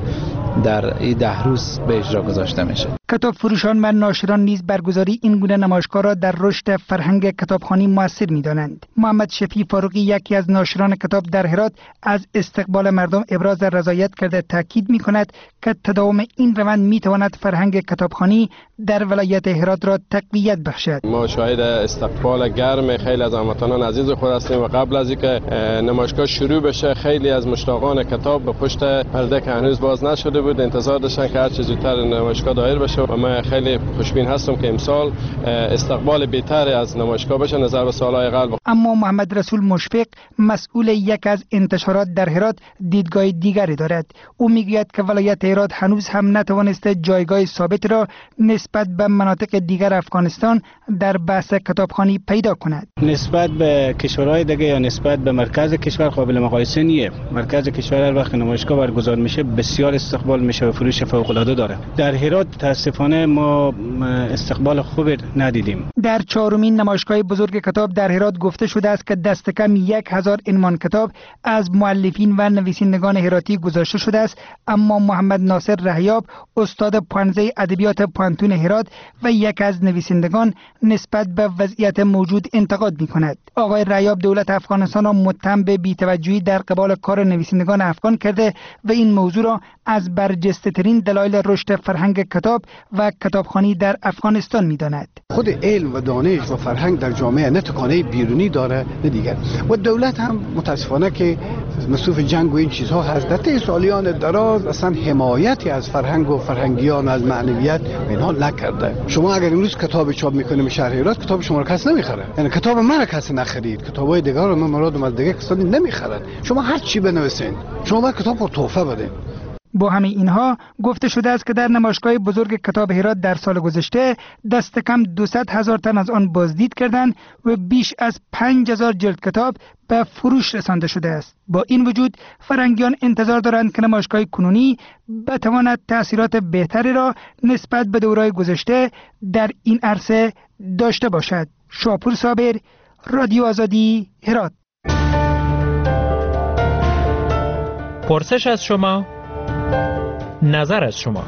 در این ده روز به اجرا گذاشته میشه. کتاب فروشان و ناشران نیز برگزاری این گونه نمایشگاه را در رشد فرهنگ کتابخوانی موثر می‌دانند. محمد شفیع فاروقی یکی از ناشران کتاب در هرات از استقبال مردم ابراز رضایت کرده تاکید می‌کند که تداوم این روند می‌تواند فرهنگ کتابخوانی در ولایت هرات را تقویت بخشد. ما شاهد استقبال گرم خیلی از هموطنان عزیز خود هستیم و قبل از اینکه نمایشگاه شروع بشه خیلی از مشتاقان کتاب به پشت پرده که هنوز باز نشده بود انتظار داشتن که هر چه زودتر نمایشگاه دایر بشه و من خیلی خوشبین هستم که امسال استقبال بهتر از نمایشگاه بشه نظر به سالهای قبل. اما محمد رسول مشفق مسئول یک از انتشارات در هرات دیدگاه دیگری دارد. او میگوید که ولایت هرات هنوز هم نتوانسته جایگاه ثابت را نسبت به مناطق دیگر افغانستان در بحث کتابخوانی پیدا کند. نسبت به کشورهای دیگه یا نسبت به مرکز کشور قابل مقایسه نیست. مرکز کشور هر وقت نمایشگاه برگزار میشه بسیار استقبال میشه و فروش فوق العاده داره. در هرات متاسفانه ما استقبال خوب ندیدیم. در چهارمین نمایشگاه بزرگ کتاب در هرات گفته شده است که دست کم یک هزار عنوان کتاب از مؤلفین و نویسندگان هراتی گذاشته شده است، اما محمد ناصر رهیاب استاد پانزه ادبیات پانتون هرات و یک از نویسندگان نسبت به وضعیت موجود انتقاد می‌کند. آقای رهیاب دولت افغانستان را متهم به بی‌توجهی در قبال کار نویسندگان افغان کرده و این موضوع را از برجسته‌ترین دلایل رشد فرهنگ کتاب و کتابخوانی در افغانستان می‌داند. خود علم و دانش و فرهنگ در جامعه نه تکانه بیرونی داره نه دیگر و دولت هم متاسفانه که مصروف جنگ و این چیزها هست در طی سالیان دراز اصلا حمایتی از فرهنگ و فرهنگیان از معنویت اینها نکرده. شما اگر امروز کتاب چاپ میکنیم شهر هرات کتاب شما رو کس نمیخره، یعنی کتاب من کسی نخرید، کتابای دیگر رو من مرادم از دیگه کسانی نمیخرن. شما هر چی بنویسین شما باید کتاب رو تحفه بدین. با همه اینها گفته شده است که در نمایشگاه بزرگ کتاب هرات در سال گذشته دست کم دویست هزار تن از آن بازدید کردند و بیش از پنج هزار جلد کتاب به فروش رسانده شده است. با این وجود فرهنگیان انتظار دارند که نمایشگاه کنونی بتواند تأثیرات بهتری را نسبت به دورهای گذشته در این عرصه داشته باشد. شاپور صابر، رادیو آزادی، هرات. پرسش از شما، نظر از شما.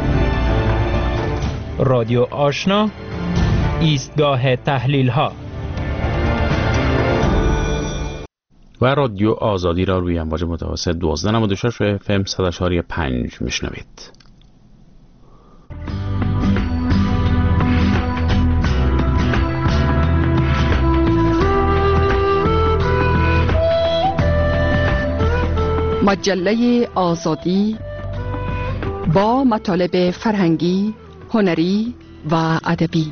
رادیو آشنا، ایستگاه تحلیل ها. و رادیو آزادی را روی امواج متوسط دوازده نود و شش اف ام صد و چهار و پنج میشنوید. مجله آزادی با مطالب فرهنگی، هنری و ادبی.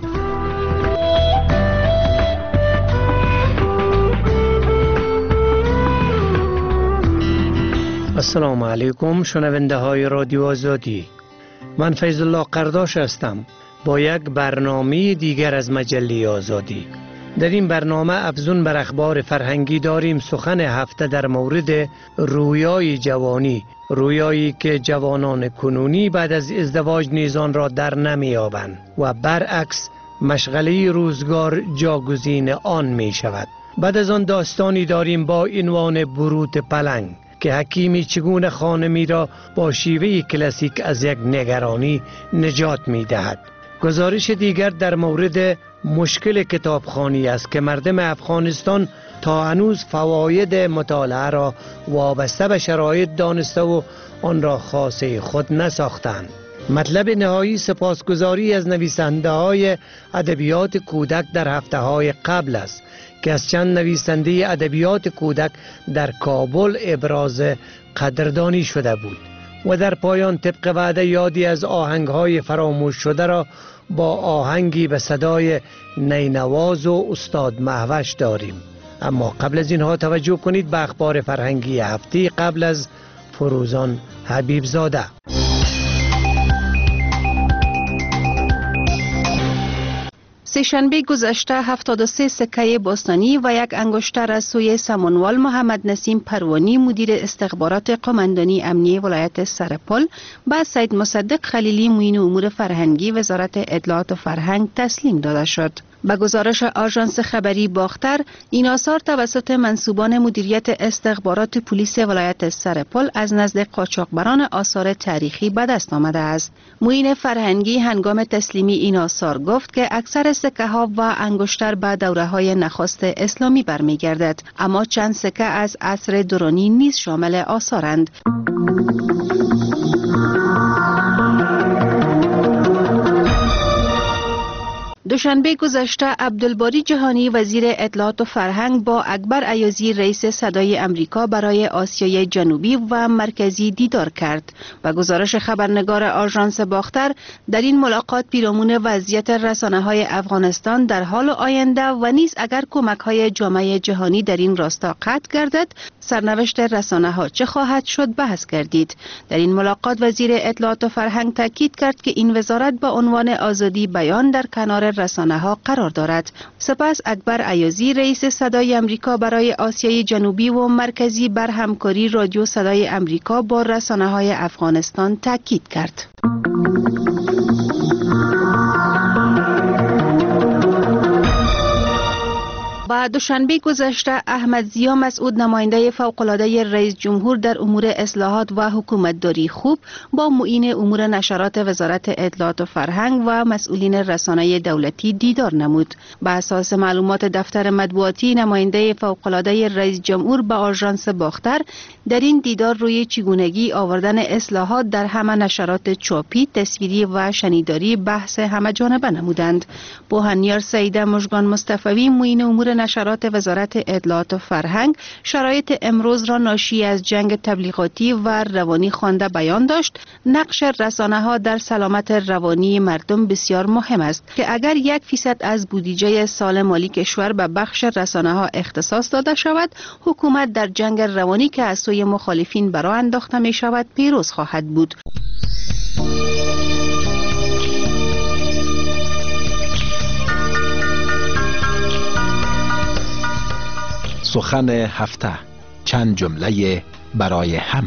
السلام علیکم شنونده های رادیو آزادی. من فیض الله قرداش هستم با یک برنامه دیگر از مجله آزادی. در این برنامه افزون بر اخبار فرهنگی داریم سخن هفته در مورد رویای جوانی، رویایی که جوانان کنونی بعد از ازدواج نیزان را در نمیابند و برعکس مشغله روزگار جاگزین آن می شود. بعد از آن داستانی داریم با عنوان بروت پلنگ که حکیمی چگونه خانمی را با شیوه کلاسیک از یک نگرانی نجات می دهد. گزارش دیگر در مورد مشکل کتابخوانی است که مردم افغانستان تا هنوز فواید مطالعه را وابسته به شرایط دانسته و آن را خاصه خود نساختند. مطلب نهایی سپاسگزاری از نویسنده های ادبیات کودک در هفته های قبل است که از چند نویسنده ادبیات کودک در کابل ابراز قدردانی شده بود. و در پایان طبق وعده یادی از آهنگ های فراموش شده را با آهنگی به صدای نینواز و استاد مهوش داریم. اما قبل از اینها توجه کنید به اخبار فرهنگی هفته قبل از فروزان حبیب زاده. سه‌شنبه گذشته هفتاد و سه سکه باستانی و یک انگشتر از سوی سمنوال محمد نسیم پروانی مدیر استخبارات قماندانی امنیه ولایت سرپل به سید مصدق خلیلی معین امور فرهنگی وزارت اطلاعات و فرهنگ تسلیم داده شد. به گزارش آژانس خبری باختر، این آثار توسط منصوبان مدیریت استخبارات پلیس ولایت سرپل از نزد قاچاقبران آثار تاریخی به دست آمده است. معین فرهنگی هنگام تسلیمی این آثار گفت که اکثر سکه ها و انگشتر به دوره های نخست اسلامی برمیگردد، اما چند سکه از عصر درونی نیز شامل آثارند. دوشنبه گذشته عبدالباری جهانی وزیر اطلاعات و فرهنگ با اکبر ایازی رئیس صدای امریکا برای آسیای جنوبی و مرکزی دیدار کرد و گزارش خبرنگار آژانس باختر در این ملاقات پیرامون وضعیت رسانه‌های افغانستان در حال آینده و نیز اگر کمک‌های جامعه جهانی در این راستا قطع گردد سرنوشت رسانه‌ها چه خواهد شد بحث کردید. در این ملاقات وزیر اطلاعات و فرهنگ تاکید کرد که این وزارت با عنوان آزادی بیان در کنار رسانه‌ها قرار دارد. سپس اکبر ایازی رئیس صدای امریکا برای آسیای جنوبی و مرکزی بر همکاری رادیو صدای امریکا با رسانه‌های افغانستان تاکید کرد. و دوشنبه گذشته احمد ضیا مسعود نماینده فوق‌العاده رئیس جمهور در امور اصلاحات و حکومتداری خوب با معین امور نشرات وزارت اطلاعات و فرهنگ و مسئولین رسانه دولتی دیدار نمود. به اساس معلومات دفتر مطبوعاتی نماینده فوق‌العاده رئیس جمهور به آژانس باختر، در این دیدار روی چگونگی آوردن اصلاحات در همه نشرات چاپی، تصویری و شنیداری بحث همه‌جانبه نمودند. بوهنیار سعیده مژگان مصطفی معین امور نشرات وزارت اطلاعات و فرهنگ شرایط امروز را ناشی از جنگ تبلیغاتی و روانی خوانده بیان داشت. نقش رسانه‌ها در سلامت روانی مردم بسیار مهم است که اگر یک فیصد از بودجه سال مالی کشور به بخش رسانه‌ها اختصاص داده شود، حکومت در جنگ روانی که از سوی مخالفین برآ انداخته می شود پیروز خواهد بود. سخن هفته، چند جمله برای همه.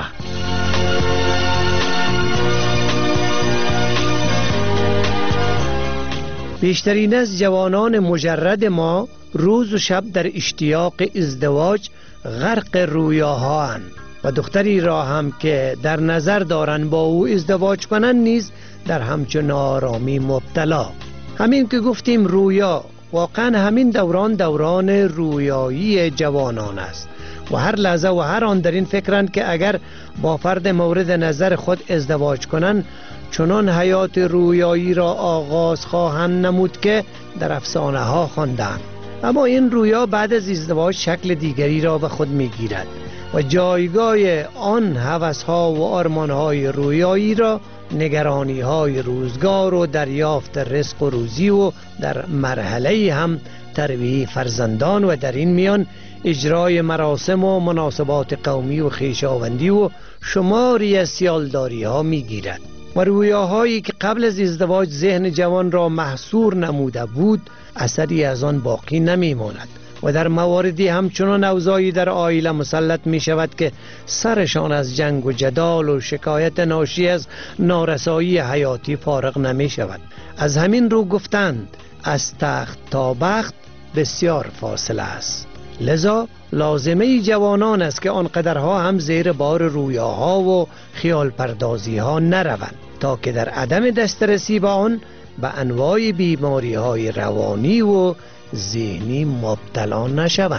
بیشترین از جوانان مجرد ما روز و شب در اشتیاق ازدواج غرق رویاهاند و دختری را هم که در نظر دارند با او ازدواج کنند نیز در همچون آرامی مبتلا. همین که گفتیم رویا، واقعا همین دوران دوران رویایی جوانان است و هر لحظه و هر آن در این فکرند که اگر با فرد مورد نظر خود ازدواج کنند چنان حیات رویایی را آغاز خواهند نمود که در افسانه ها خواندند. اما این رویا بعد از ازدواج شکل دیگری را به خود میگیرد و جایگاه آن هوس‌ها و آرمان‌های رویایی را نگرانی های روزگار و دریافت رزق و روزی و در مرحله هم تربیت فرزندان و در این میان اجرای مراسم و مناسبات قومی و خویشاوندی و شماری از سیالداری ها می گیرد و رویاهایی که قبل از ازدواج ذهن جوان را محصور نموده بود اثری از آن باقی نمی ماند و در مواردی همچنان اوضاعی در عائله مسلط می شود که سرشان از جنگ و جدال و شکایت ناشی از نارسایی حیاتی فارغ نمی شود. از همین رو گفتند از تخت تا بخت بسیار فاصله است، لذا لازمه جوانان است که آنقدرها هم زیر بار رویاها و خیال پردازی ها نروند تا که در عدم دسترسی به آن به انواع بیماری های روانی و ذهنی مبتلا نشوند.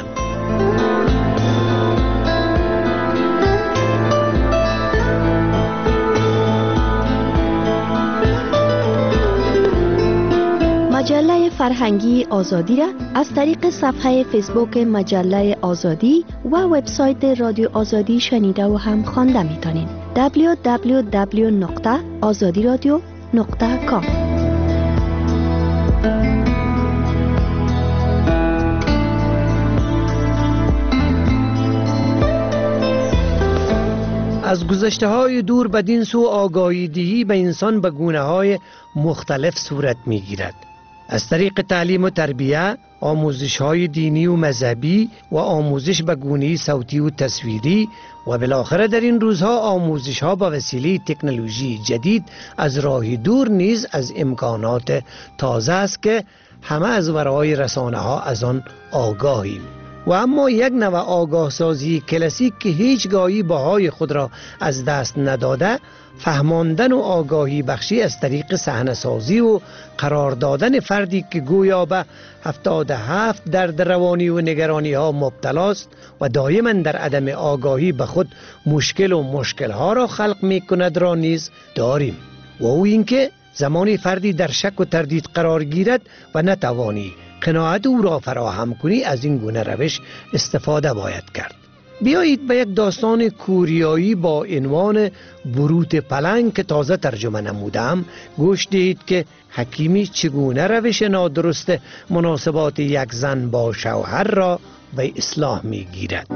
مجله فرهنگی آزادی را از طریق صفحه فیسبوک مجله آزادی و وبسایت رادیو آزادی شنیده و هم خوانده می‌تونید. دبلیو دبلیو دبلیو نقطه آزادی رادیو نقطه کام. از گذشته های دور بدین سو آگاهی دهی به انسان به گونه های مختلف صورت می گیرد. از طریق تعلیم و تربیه، آموزش های دینی و مذهبی و آموزش به گونه صوتی و تصویری و بالاخره در این روزها آموزش ها به وسیله تکنولوژی جدید از راه دور نیز از امکانات تازه است که همه از ورای رسانه ها از آن آگاهیم. و اما یک نوع آگاه سازی کلاسیک که هیچگاهی بهای خود را از دست نداده، فهماندن و آگاهی بخشی از طریق صحنه سازی و قرار دادن فردی که گویا به هفتاد و هفت درد روانی و نگرانی ها مبتلاست و دائما در عدم آگاهی به خود مشکل و مشکل ها را خلق می کند را نیز داریم. و او اینکه زمانی فردی در شک و تردید قرار گیرد و نتوانی قناعت او را فراهم کنی، از این گونه روش استفاده باید کرد. بیایید به یک داستان کوریایی با عنوان بروت پلنگ که تازه ترجمه نمودم گوش دهید که حکیمی چگونه روش نادرست مناسبات یک زن با شوهر را به اصلاح می گیرد.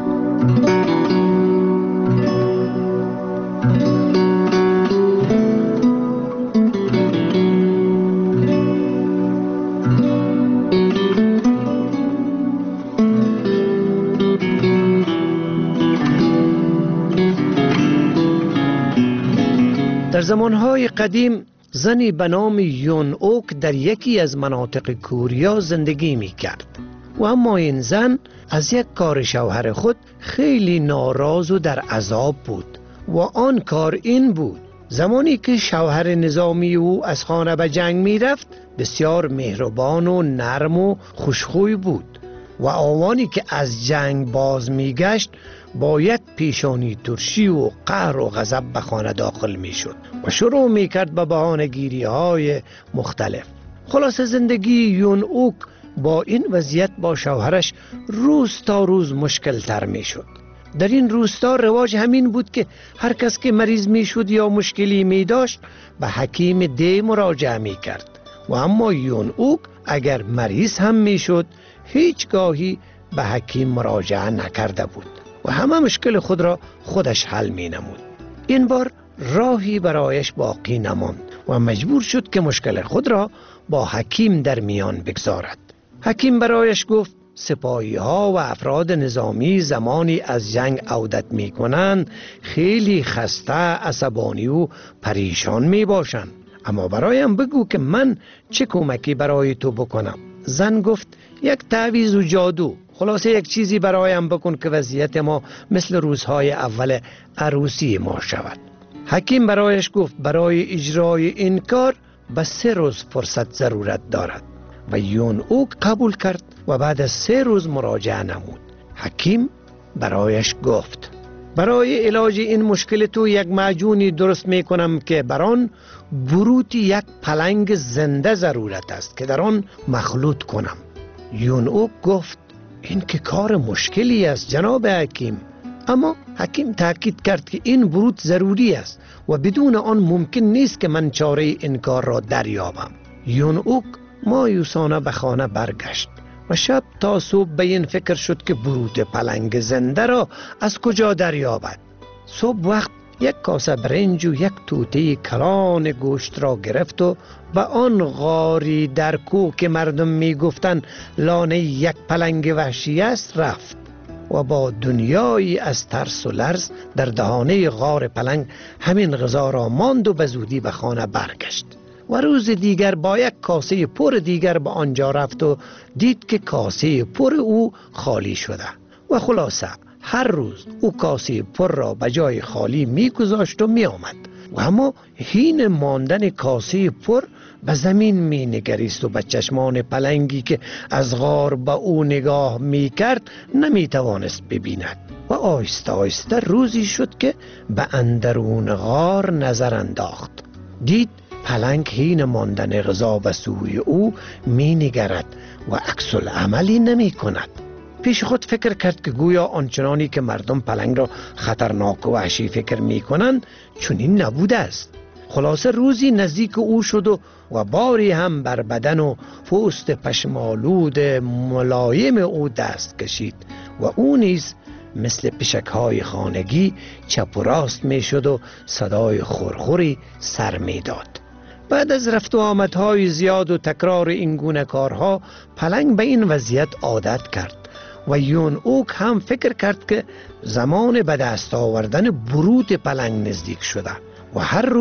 در زمانهای قدیم زنی به نام یون اوک در یکی از مناطق کوریا زندگی می کرد و اما این زن از یک کار شوهر خود خیلی ناراض و در عذاب بود و آن کار این بود: زمانی که شوهر نظامی او از خانه به جنگ می رفت بسیار مهربان و نرم و خوشخوی بود و آوانی که از جنگ باز می گشت با یک پیشانی ترشی و قهر و غضب به خانه داخل می شد و شروع می کرد به بهانه‌گیری های مختلف. خلاص زندگی یون اوک با این وضعیت با شوهرش روز تا روز مشکل تر می شد. در این روستا رواج همین بود که هر کس که مریض می شد یا مشکلی می داشت به حکیم ده مراجعه می کرد و اما یون اوک اگر مریض هم می شد هیچگاهی به حکیم مراجعه نکرده بود و همه مشکل خود را خودش حل می نمود. این بار راهی برایش باقی نماند و مجبور شد که مشکل خود را با حکیم در میان بگذارد. حکیم برایش گفت سپاهی ها و افراد نظامی زمانی از جنگ عودت می کنند خیلی خسته، عصبانی و پریشان می باشند. اما برایم بگو که من چه کمکی برای تو بکنم. زن گفت یک تعویض و جادو، خلاصه یک چیزی برایم بکن که وضعیت ما مثل روزهای اول عروسی ما شود. حکیم برایش گفت برای اجرای این کار به سه روز فرصت ضرورت دارد و یون اوک قبول کرد و بعد از سه روز مراجعه نمود. حکیم برایش گفت برای علاج این مشکل تو یک معجونی درست می کنم که بر آن بروت یک پلنگ زنده ضرورت است که در آن مخلوط کنم. یون اوک گفت این که کار مشکلی است جناب حکیم. اما حکیم تاکید کرد که این بروت ضروری است و بدون آن ممکن نیست که من چاره این کار را دریابم. یون اوک مایوسانه به خانه برگشت و شب تا صبح به این فکر شد که بروت پلنگ زنده را از کجا دریابد. صبح وقت یک کاسه برنج و یک توته کلان گوشت را گرفت و به آن غاری در کوه که مردم می گفتن لانه یک پلنگ وحشی است رفت و با دنیایی از ترس و لرز در دهانه غار پلنگ همین غذا را ماند و به زودی به خانه برگشت و روز دیگر با یک کاسه پر دیگر به آنجا رفت و دید که کاسه پر او خالی شده و خلاصه هر روز او کاسه پر را به جای خالی می گذاشت و می آمد و اما حین ماندن کاسه پر به زمین می نگریست و به چشمان پلنگی که از غار به او نگاه می کرد نمی توانست ببیند و آهسته آهسته روزی شد که به اندرون غار نظر انداخت. دید پلنگ حین ماندن غذا به سوی او می نگرد و عکس العملی نمی کند. پیش خود فکر کرد که گویا آنچنانی که مردم پلنگ را خطرناک و وحشی فکر می کنند چنین نبوده است. خلاصه روزی نزدیک او شد و, و باری هم بر بدن و پوست پشمالود ملایم او دست کشید و او نیز مثل پشکهای خانگی چپ و راست می شد و صدای خورخوری سر می داد. بعد از رفت و آمدهای زیاد و تکرار این گونه کارها پلنگ به این وضعیت عادت کرد و یون اوک هم فکر کرد که زمان به دست آوردن بروت پلنگ نزدیک شده و هر روز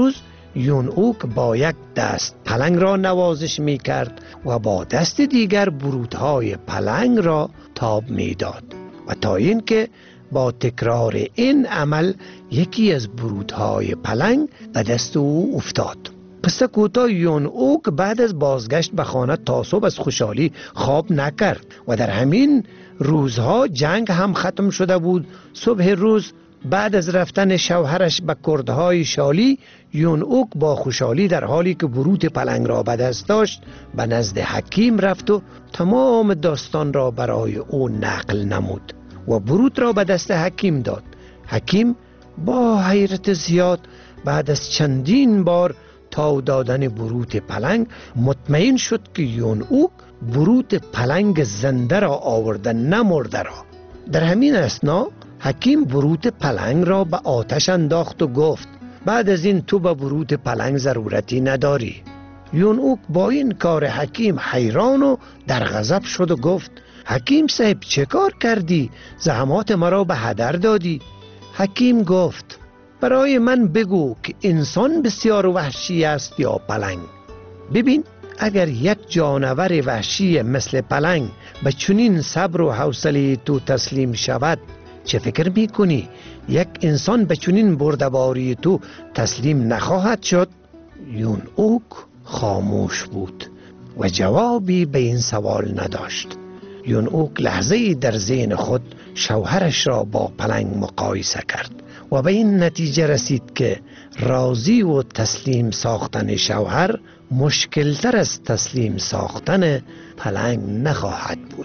یون اوک با یک دست پلنگ را نوازش می کرد و با دست دیگر برودهای پلنگ را تاب می داد و تا اینکه با تکرار این عمل یکی از برودهای پلنگ به دست او افتاد. قصه کوتاه یون اوک بعد از بازگشت به خانه تا صبح از خوشحالی خواب نکرد و در همین روزها جنگ هم ختم شده بود. صبح روز بعد از رفتن شوهرش به کردهای شالی، یون اوک با خوشحالی در حالی که برود پلنگ را به دست داشت به نزد حکیم رفت و تمام داستان را برای او نقل نمود و برود را به دست حکیم داد. حکیم با حیرت زیاد بعد از چندین بار تا دادن برود پلنگ مطمئن شد که یون اوک برود پلنگ زنده را آورده، نه مرده را. در همین اثنا حکیم برود پلنگ را به آتش انداخت و گفت بعد از این تو به برود پلنگ ضرورتی نداری. یون اوک با این کار حکیم حیران و در غضب شد و گفت حکیم صاحب چه کار کردی؟ زحمات مرا به هدر دادی. حکیم گفت برای من بگو که انسان بسیار وحشی است یا پلنگ. ببین اگر یک جانور وحشی مثل پلنگ به چنین صبر و حوصله تو تسلیم شود، چه فکر میکنی یک انسان به چنین بردباری تو تسلیم نخواهد شد؟ یون اوک خاموش بود و جوابی به این سوال نداشت. یون اوک لحظه‌ای در ذهن خود شوهرش را با پلنگ مقایسه کرد و به این نتیجه رسید که راضی و تسلیم ساختن شوهر مشکلتر از تسلیم ساختن پلنگ نخواهد بود.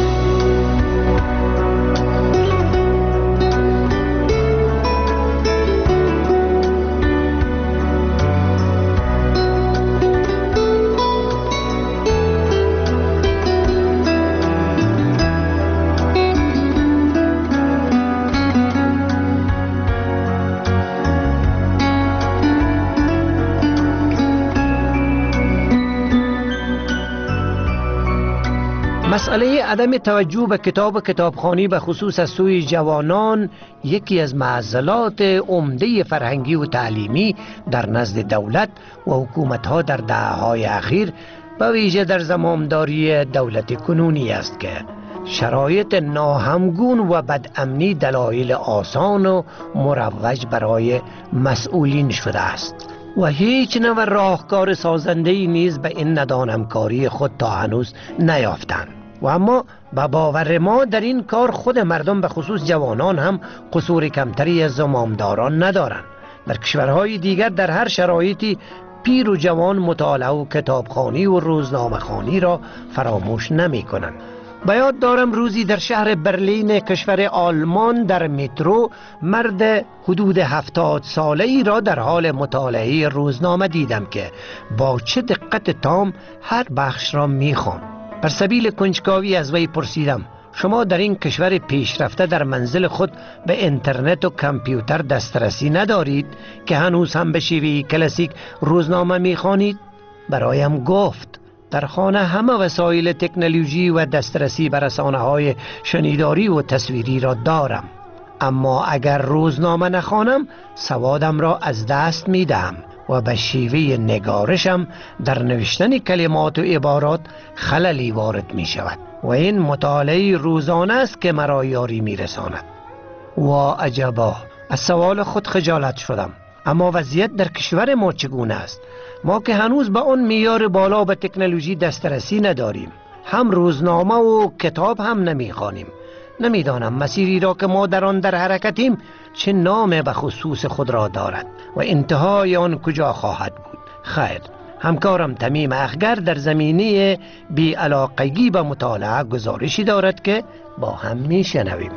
مسئله عدم توجه به کتاب و کتابخوانی به خصوص از سوی جوانان یکی از معضلات عمده فرهنگی و تعلیمی در نزد دولت و حکومت‌ها در دهه‌های اخیر به ویژه در زمامداری دولت کنونی است که شرایط ناهمگون و بدامنی دلایل آسان و مروج برای مسئولین شده است و هیچ نوع راهکار سازنده‌ای نیز به این ندانمکاری خود تا هنوز نیافتند. و اما با باور ما در این کار خود مردم به خصوص جوانان هم قصور کمتری از زمامداران ندارند. در کشورهای دیگر در هر شرایطی پیر و جوان مطالعه و کتابخوانی و روزنامه‌خوانی را فراموش نمی کنند. به یاد دارم روزی در شهر برلین کشور آلمان در مترو مرد حدود هفتاد ساله ای را در حال مطالعه روزنامه دیدم که با چه دقت تام هر بخش را می‌خواند. بر سبیل کنجکاوی از وی پرسیدم شما در این کشور پیشرفته در منزل خود به اینترنت و کامپیوتر دسترسی ندارید که هنوز هم به شیوه کلاسیک روزنامه می‌خوانید؟ برایم گفت در خانه همه وسایل تکنولوژی و دسترسی به رسانه‌های شنیداری و تصویری را دارم، اما اگر روزنامه نخوانم سوادم را از دست می‌دهم و به شیوه نگارشم در نوشتن کلمات و عبارات خللی وارد می شود و این مطالعه روزانه است که مرا یاری می رساند. و عجبا، از سوال خود خجالت شدم. اما وضعیت در کشور ما چگونه است؟ ما که هنوز به آن معیار بالا به تکنولوژی دسترسی نداریم، هم روزنامه و کتاب هم نمی خوانیم. نمیدانم مسیری را که ما در آن در حرکتیم چه نام به خصوص خود را دارد و انتهای آن کجا خواهد بود. خیر، همکارم تمیم اخگر در زمینه بی‌علاقگی به مطالعه گزارشی دارد که با هم میشنویم.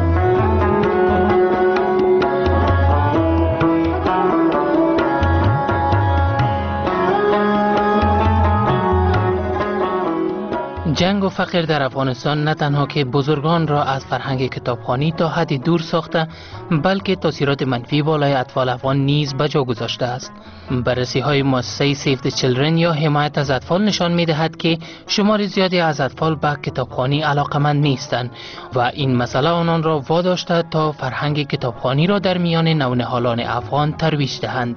جنگ و فقر در افغانستان نه تنها که بزرگان را از فرهنگ کتابخوانی تا حدی دور ساخته، بلکه تاثیرات منفی بالای اطفال افغان نیز به جا گذاشته است. بررسی های مؤسسه سیو دی چیلدرن یا حمایت از اطفال نشان می دهد که شمار زیادی از اطفال به کتابخوانی علاقمند نیستند و این مسئله آنان را واداشته تا فرهنگ کتابخوانی را در میان نونهالان افغان ترویج دهند.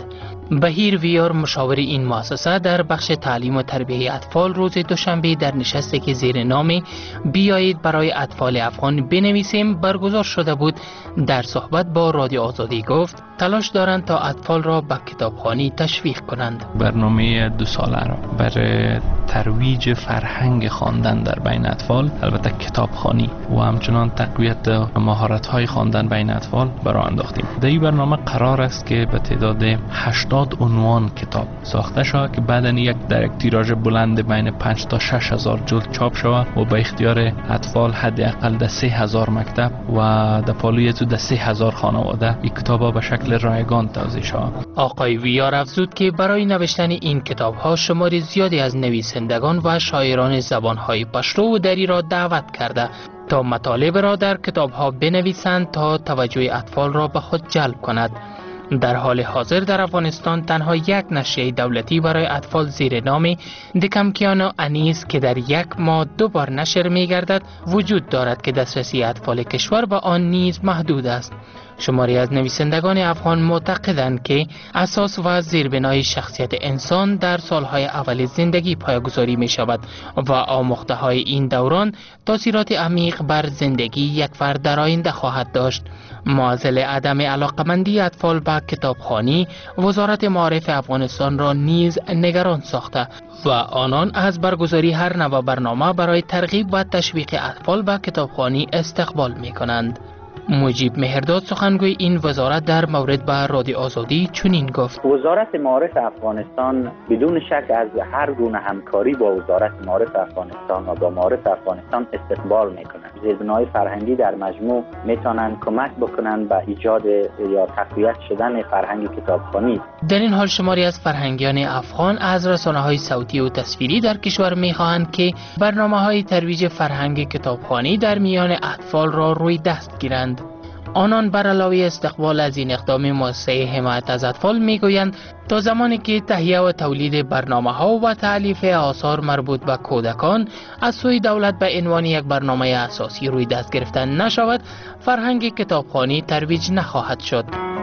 بهیر ویار مشاور این مؤسسه در بخش تعلیم و تربیه اطفال روز دوشنبه در نشستی که زیر نام بیایید برای اطفال افغان بنویسیم برگزار شده بود در صحبت با رادیو آزادی گفت تلاش دارند تا اطفال را به کتابخوانی تشویق کنند. برنامه دو ساله را برای ترویج فرهنگ خواندن در بین اطفال، البته کتابخوانی و همچنان تقویت مهارت‌های خواندن بین اطفال برای انداختیم. در این برنامه قرار است که به تعداد هشتاد عنوان کتاب ساخته شود که بعداً یک در یک تیراژ بلند بین پنج تا شش هزار جلد چاپ شود و به اختیار اطفال حداقل در سه هزار مکتب و در پالوی تو در سه هزار خانواده این کتاب‌ها به شکل رایگان توزیع شود. آقای ویار افزود که برای نوشتن این کتاب‌ها شمار زیادی از نویسندگان و شاعران زبان‌های پشتو و دری را دعوت کرده تا مطالب را در کتاب‌ها بنویسند تا توجه اطفال را به خود جلب کند. در حال حاضر در افغانستان تنها یک نشریه دولتی برای اطفال زیر نام دکمکیانو انیس که در یک ماه دو بار نشر می گردد وجود دارد که دسترسی اطفال کشور به آن نیز محدود است. شماری از نویسندگان افغان معتقدند که اساس و زیربنای شخصیت انسان در سالهای اول زندگی پایه‌گذاری می شود و آموخته های این دوران تاثیرات عمیق بر زندگی یک فرد در آینده خواهد داشت. معضل عدم علاقمندی اطفال به کتابخوانی وزارت معارف افغانستان را نیز نگران ساخته و آنان از برگزاری هر نوع برنامه برای ترغیب و تشویق اطفال به کتابخوانی استقبال می کنند. مجیب مهرداد سخنگوی این وزارت در مورد به رادیو آزادی چنین گفت: وزارت معارف افغانستان بدون شک از هر گونه همکاری با وزارت معارف افغانستان و با معارف افغانستان استقبال میکنند. زیربنای فرهنگی در مجموع میتونند کمک بکنند به ایجاد یا تقویت شدن فرهنگ کتابخوانی. در این حال شماری از فرهنگیان افغان از رسانه‌های صوتی و تصویری در کشور میخواهند که برنامه‌های ترویج فرهنگ کتابخوانی در میان اطفال را روی دست گیرند. آنان بر علاوه استقبال از این اقدام مؤسسه حمایت از اطفال میگویند تا زمانی که تهیه و تولید برنامه ها و تألیف آثار مربوط به کودکان از سوی دولت به عنوان یک برنامه اساسی روی دست گرفتن نشود، فرهنگ کتابخوانی ترویج نخواهد شد.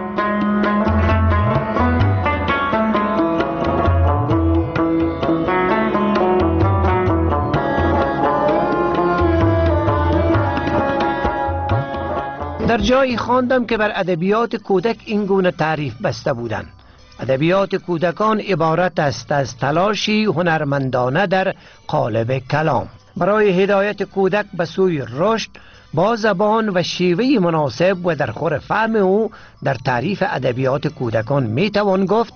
در جایی خواندم که بر ادبیات کودک این گونه تعریف بسته بودند: ادبیات کودکان عبارت است از تلاشی هنرمندانه در قالب کلام برای هدایت کودک به سوی رشد با زبان و شیوه مناسب و در خور فهم او. در تعریف ادبیات کودکان می توان گفت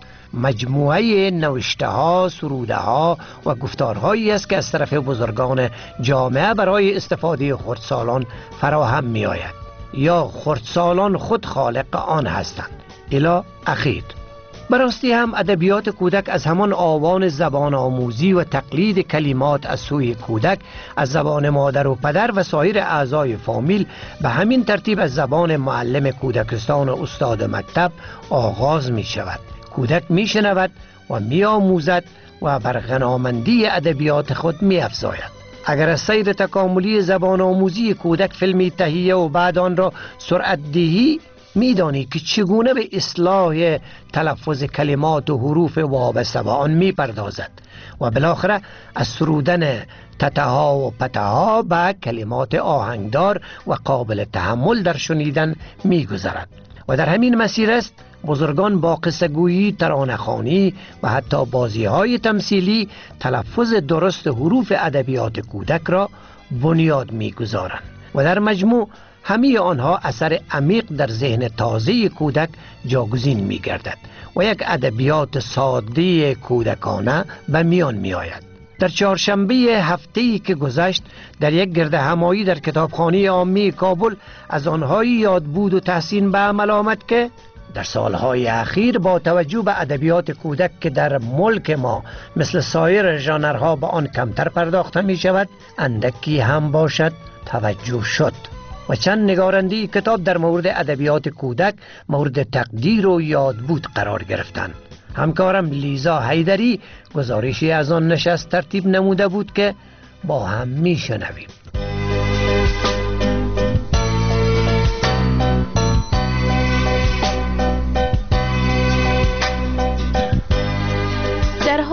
مجموعه نوشته ها، سروده ها و گفتارهایی است که از طرف بزرگان جامعه برای استفاده خردسالان فراهم می آید یا خردسالان خود خالق آن هستند. الی اخیر. براستی هم ادبیات کودک از همان آوان زبان آموزی و تقلید کلمات از سوی کودک از زبان مادر و پدر و سایر اعضای فامیل به همین ترتیب از زبان معلم کودکستان و استاد مکتب آغاز می شود. کودک می شنود و می آموزد و بر غنامندی ادبیات خود می افزاید. اگر از سیر تکاملی زبان آموزی کودک فیلمی تهیه و بعد آن را سرعت دهی، میدانی که چگونه به اصلاح تلفظ کلمات و حروف وابسته به آن میپردازد و بالاخره از سرودن تتها و پتها به کلمات آهنگدار و قابل تحمل در شنیدن میگذرد. و در همین مسیر است بزرگان با قصه گویی، ترانه خوانی و حتی بازی های تمثیلی تلفظ درست حروف ادبیات کودک را بنیاد میگذارند و در مجموع همه آنها اثر عمیق در ذهن تازه کودک جاگزین می گردد و یک ادبیات ساده کودکانه به میان می آید. در چهارشنبه هفته‌ای که گذشت در یک گرد همایی در کتابخانه عامی کابل از آنهایی یاد بود و تحسین به عمل آمد که در سالهای اخیر با توجه به ادبیات کودک که در ملک ما مثل سایر ژانرها به آن کمتر پرداخته می شود، اندکی هم باشد توجه شد و چند نگارنده کتاب در مورد ادبیات کودک مورد تقدیر و یادبود قرار گرفتند. همکارم لیزا حیدری گزارشی از آن نشست ترتیب نموده بود که با هم می شنویم.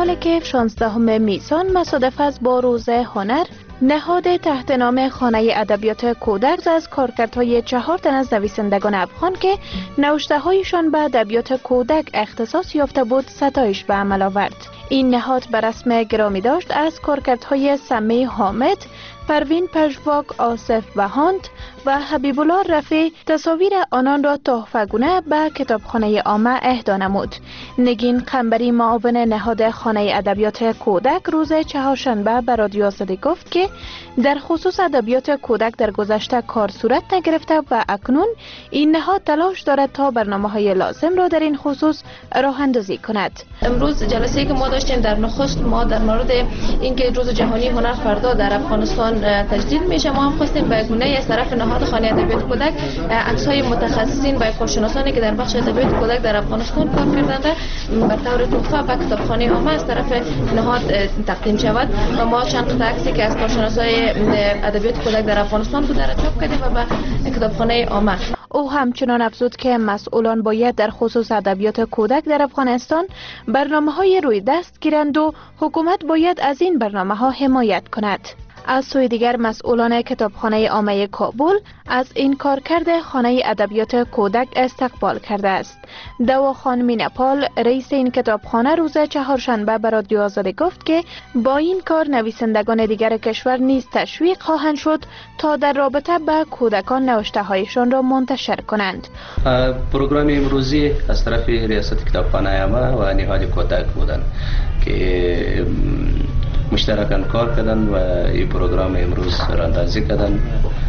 حالی که شانزدهم میسان مصادف است با روز هنر، نهاد تحت نام خانه ادبیات کودک از کارکردهای چهار تن از نویسندگان افغان که نوشته‌هایشان به ادبیات کودک اختصاص یافته بود ستایش به عمل آورد. این نهاد به رسم گرامی داشت از کارکردهای سمی حامد، پروین پژواک، آصف بهاند و حبیب الله رفیع تصاویر آنان را تحفه‌گونه به کتابخانه عامه اهدا نمود. نگین قنبری، معاون نهاد خانه ادبیات کودک، روز چهارشنبه به رادیو آزادی گفت که در خصوص ادبیات کودک در گذشته کار صورت نگرفته و اکنون این نهاد تلاش دارد تا برنامه‌های لازم را در این خصوص راه اندازی کند. امروز جلسه‌ای که ما داشتیم در نخست، ما در مورد اینکه روز جهانی هنر فردا در افغانستان تجدید میشه، ما هم خواستیم به گونه از طرف نهاد خانه ادبیات کودک عکس‌های متخصصین و کارشناسانی که در بخش ادبیات کودک در افغانستان کار کردند به طور تحفه به کتابخانه عامه از طرف نهاد تقدیم شود و ما چند قطعه عکسی که از کارشناسای ادبیات کودک در افغانستان بوده را چاپ کردیم و به کتابخانه عامه. او همچنان افزود که مسئولان باید در خصوص ادبیات کودک در افغانستان برنامه‌های روی دست گیرند و حکومت باید از این برنامه‌ها حمایت کند. از سوی دیگر مسئولان کتابخانه عامه کابل از این کارکرد خانه ادبیات کودک استقبال کرده است. دوا خانم نپال، رئیس این کتابخانه، روز چهارشنبه به رادیو آزادی گفت که با این کار نویسندگان دیگر کشور نیز تشویق خواهند شد تا در رابطه با کودکان نوشته‌هایشان را منتشر کنند. پروگرام امروزی از طرف ریاست کتابخانه عامه و نهاد کودک بودند که مشترکاً کار کردن و این پروگرام امروز راندازی کردن.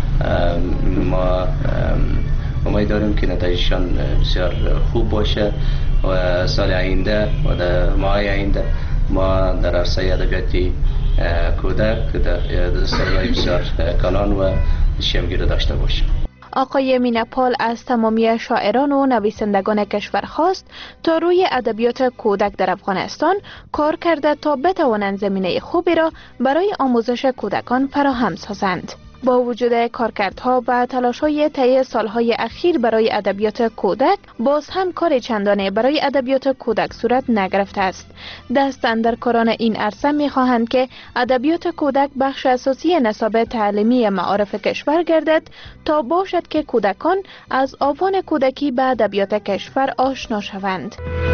ما امید داریم که نتایجشان بسیار خوب باشه و سال آینده و در ماه آینده ما در عرصه ادبیات کودک در سرای بسیار کلان و شمگیر داشته باشیم. آقای مینپال از تمامی شاعران و نویسندگان کشور خواست تا روی ادبیات کودک در افغانستان کار کرده تا بتوانند زمینه خوبی را برای آموزش کودکان فراهم سازند. با وجود کارکردها و تلاش‌های طی سالهای اخیر برای ادبیات کودک، باز هم کار چندانه برای ادبیات کودک صورت نگرفته است. دست اندرکاران این عرصه می‌خواهند که ادبیات کودک بخش اساسی نصاب تعلیمی معارف کشور گردد تا باشد که کودکان از آوان کودکی به ادبیات کشور آشنا شوند.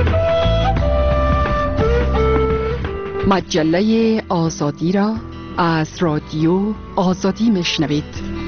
مجله آزادی را از رادیو آزادی میشنوید.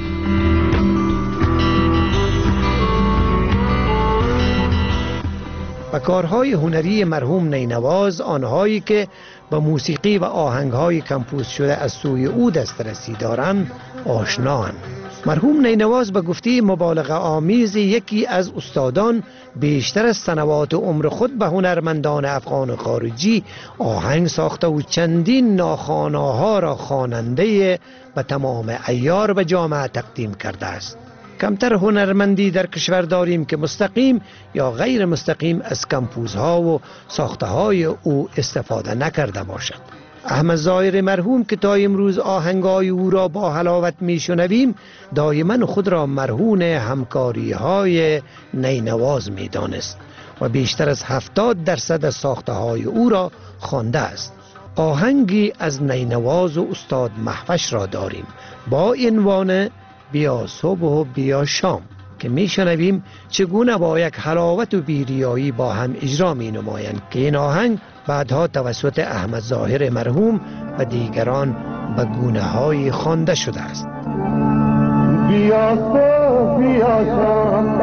و کارهای هنری مرحوم نینواز، آنهایی که با موسیقی و آهنگهای کمپوز شده از سوی او دسترسی دارند، آشنااند. مرحوم نینواز به گفته مبالغه آمیز یکی از استادان بیشتر از سنوات عمر خود به هنرمندان افغان خارجی آهنگ ساخته و چندین ناخواناها را خواننده به تمام عیار به جامعه تقدیم کرده است. کمتر هنرمندی در کشور داریم که مستقیم یا غیر مستقیم از کمپوزها و ساخته‌های او استفاده نکرده باشد. احمد ظاهر مرحوم که تا امروز آهنگای او را با حلاوت میشنویم، دائما خود را مرهون همکاری‌های نینواز میدانست و بیشتر از هفتاد درصد از ساخته‌های او را خوانده است. آهنگی از نینواز و استاد مهوش را داریم با عنوان بیا صبح و بیا شام که میشنویم چگونه با یک حلاوت و بیریایی با هم اجرا می نمایند که این آهنگ بعدها توسط احمد ظاهر مرحوم و دیگران به گونه های خوانده شده است. بیا صبح بیا شام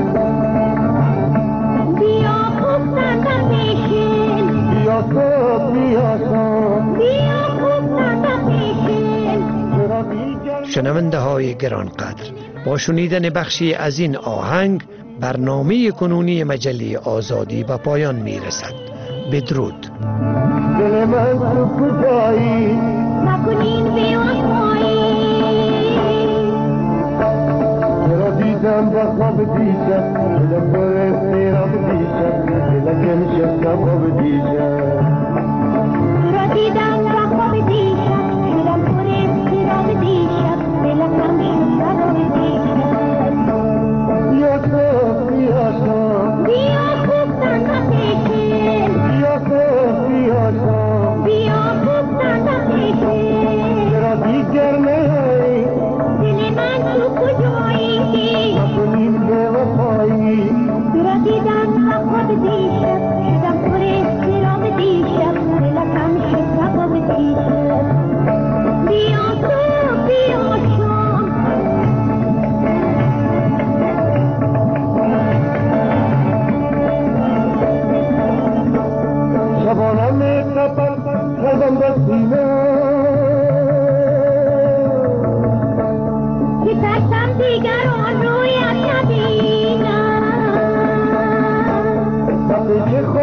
بیا خوب سنده میشین بیا صبح بیا شام بیا خوب سنده میشین. شنونده های گرانقدر، با شنیدن بخشی از این آهنگ برنامه کنونی مجله آزادی به پایان می رسد. بدرود. دل من تو کجایی نکنین بیوفایی چرا دیدم با خواب دیشب دلم پر استیراب دیشب دلم شب خواب دیشب چرا دیدم با خواب دیشب دلم پر استیراب دیشب دلم شب خواب دیشب. بیا تو بیا تو بیا خوب سنگا پیشین بیا تو بیا تو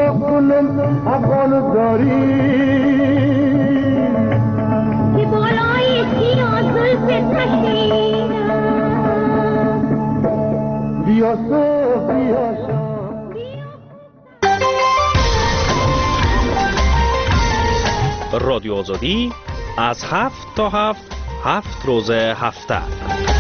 کنم افغان داری که بالای سیاه زلف تشیدم بیا صبح بیا شام. رادیو آزادی از هفت تا هفت هفت روز هفته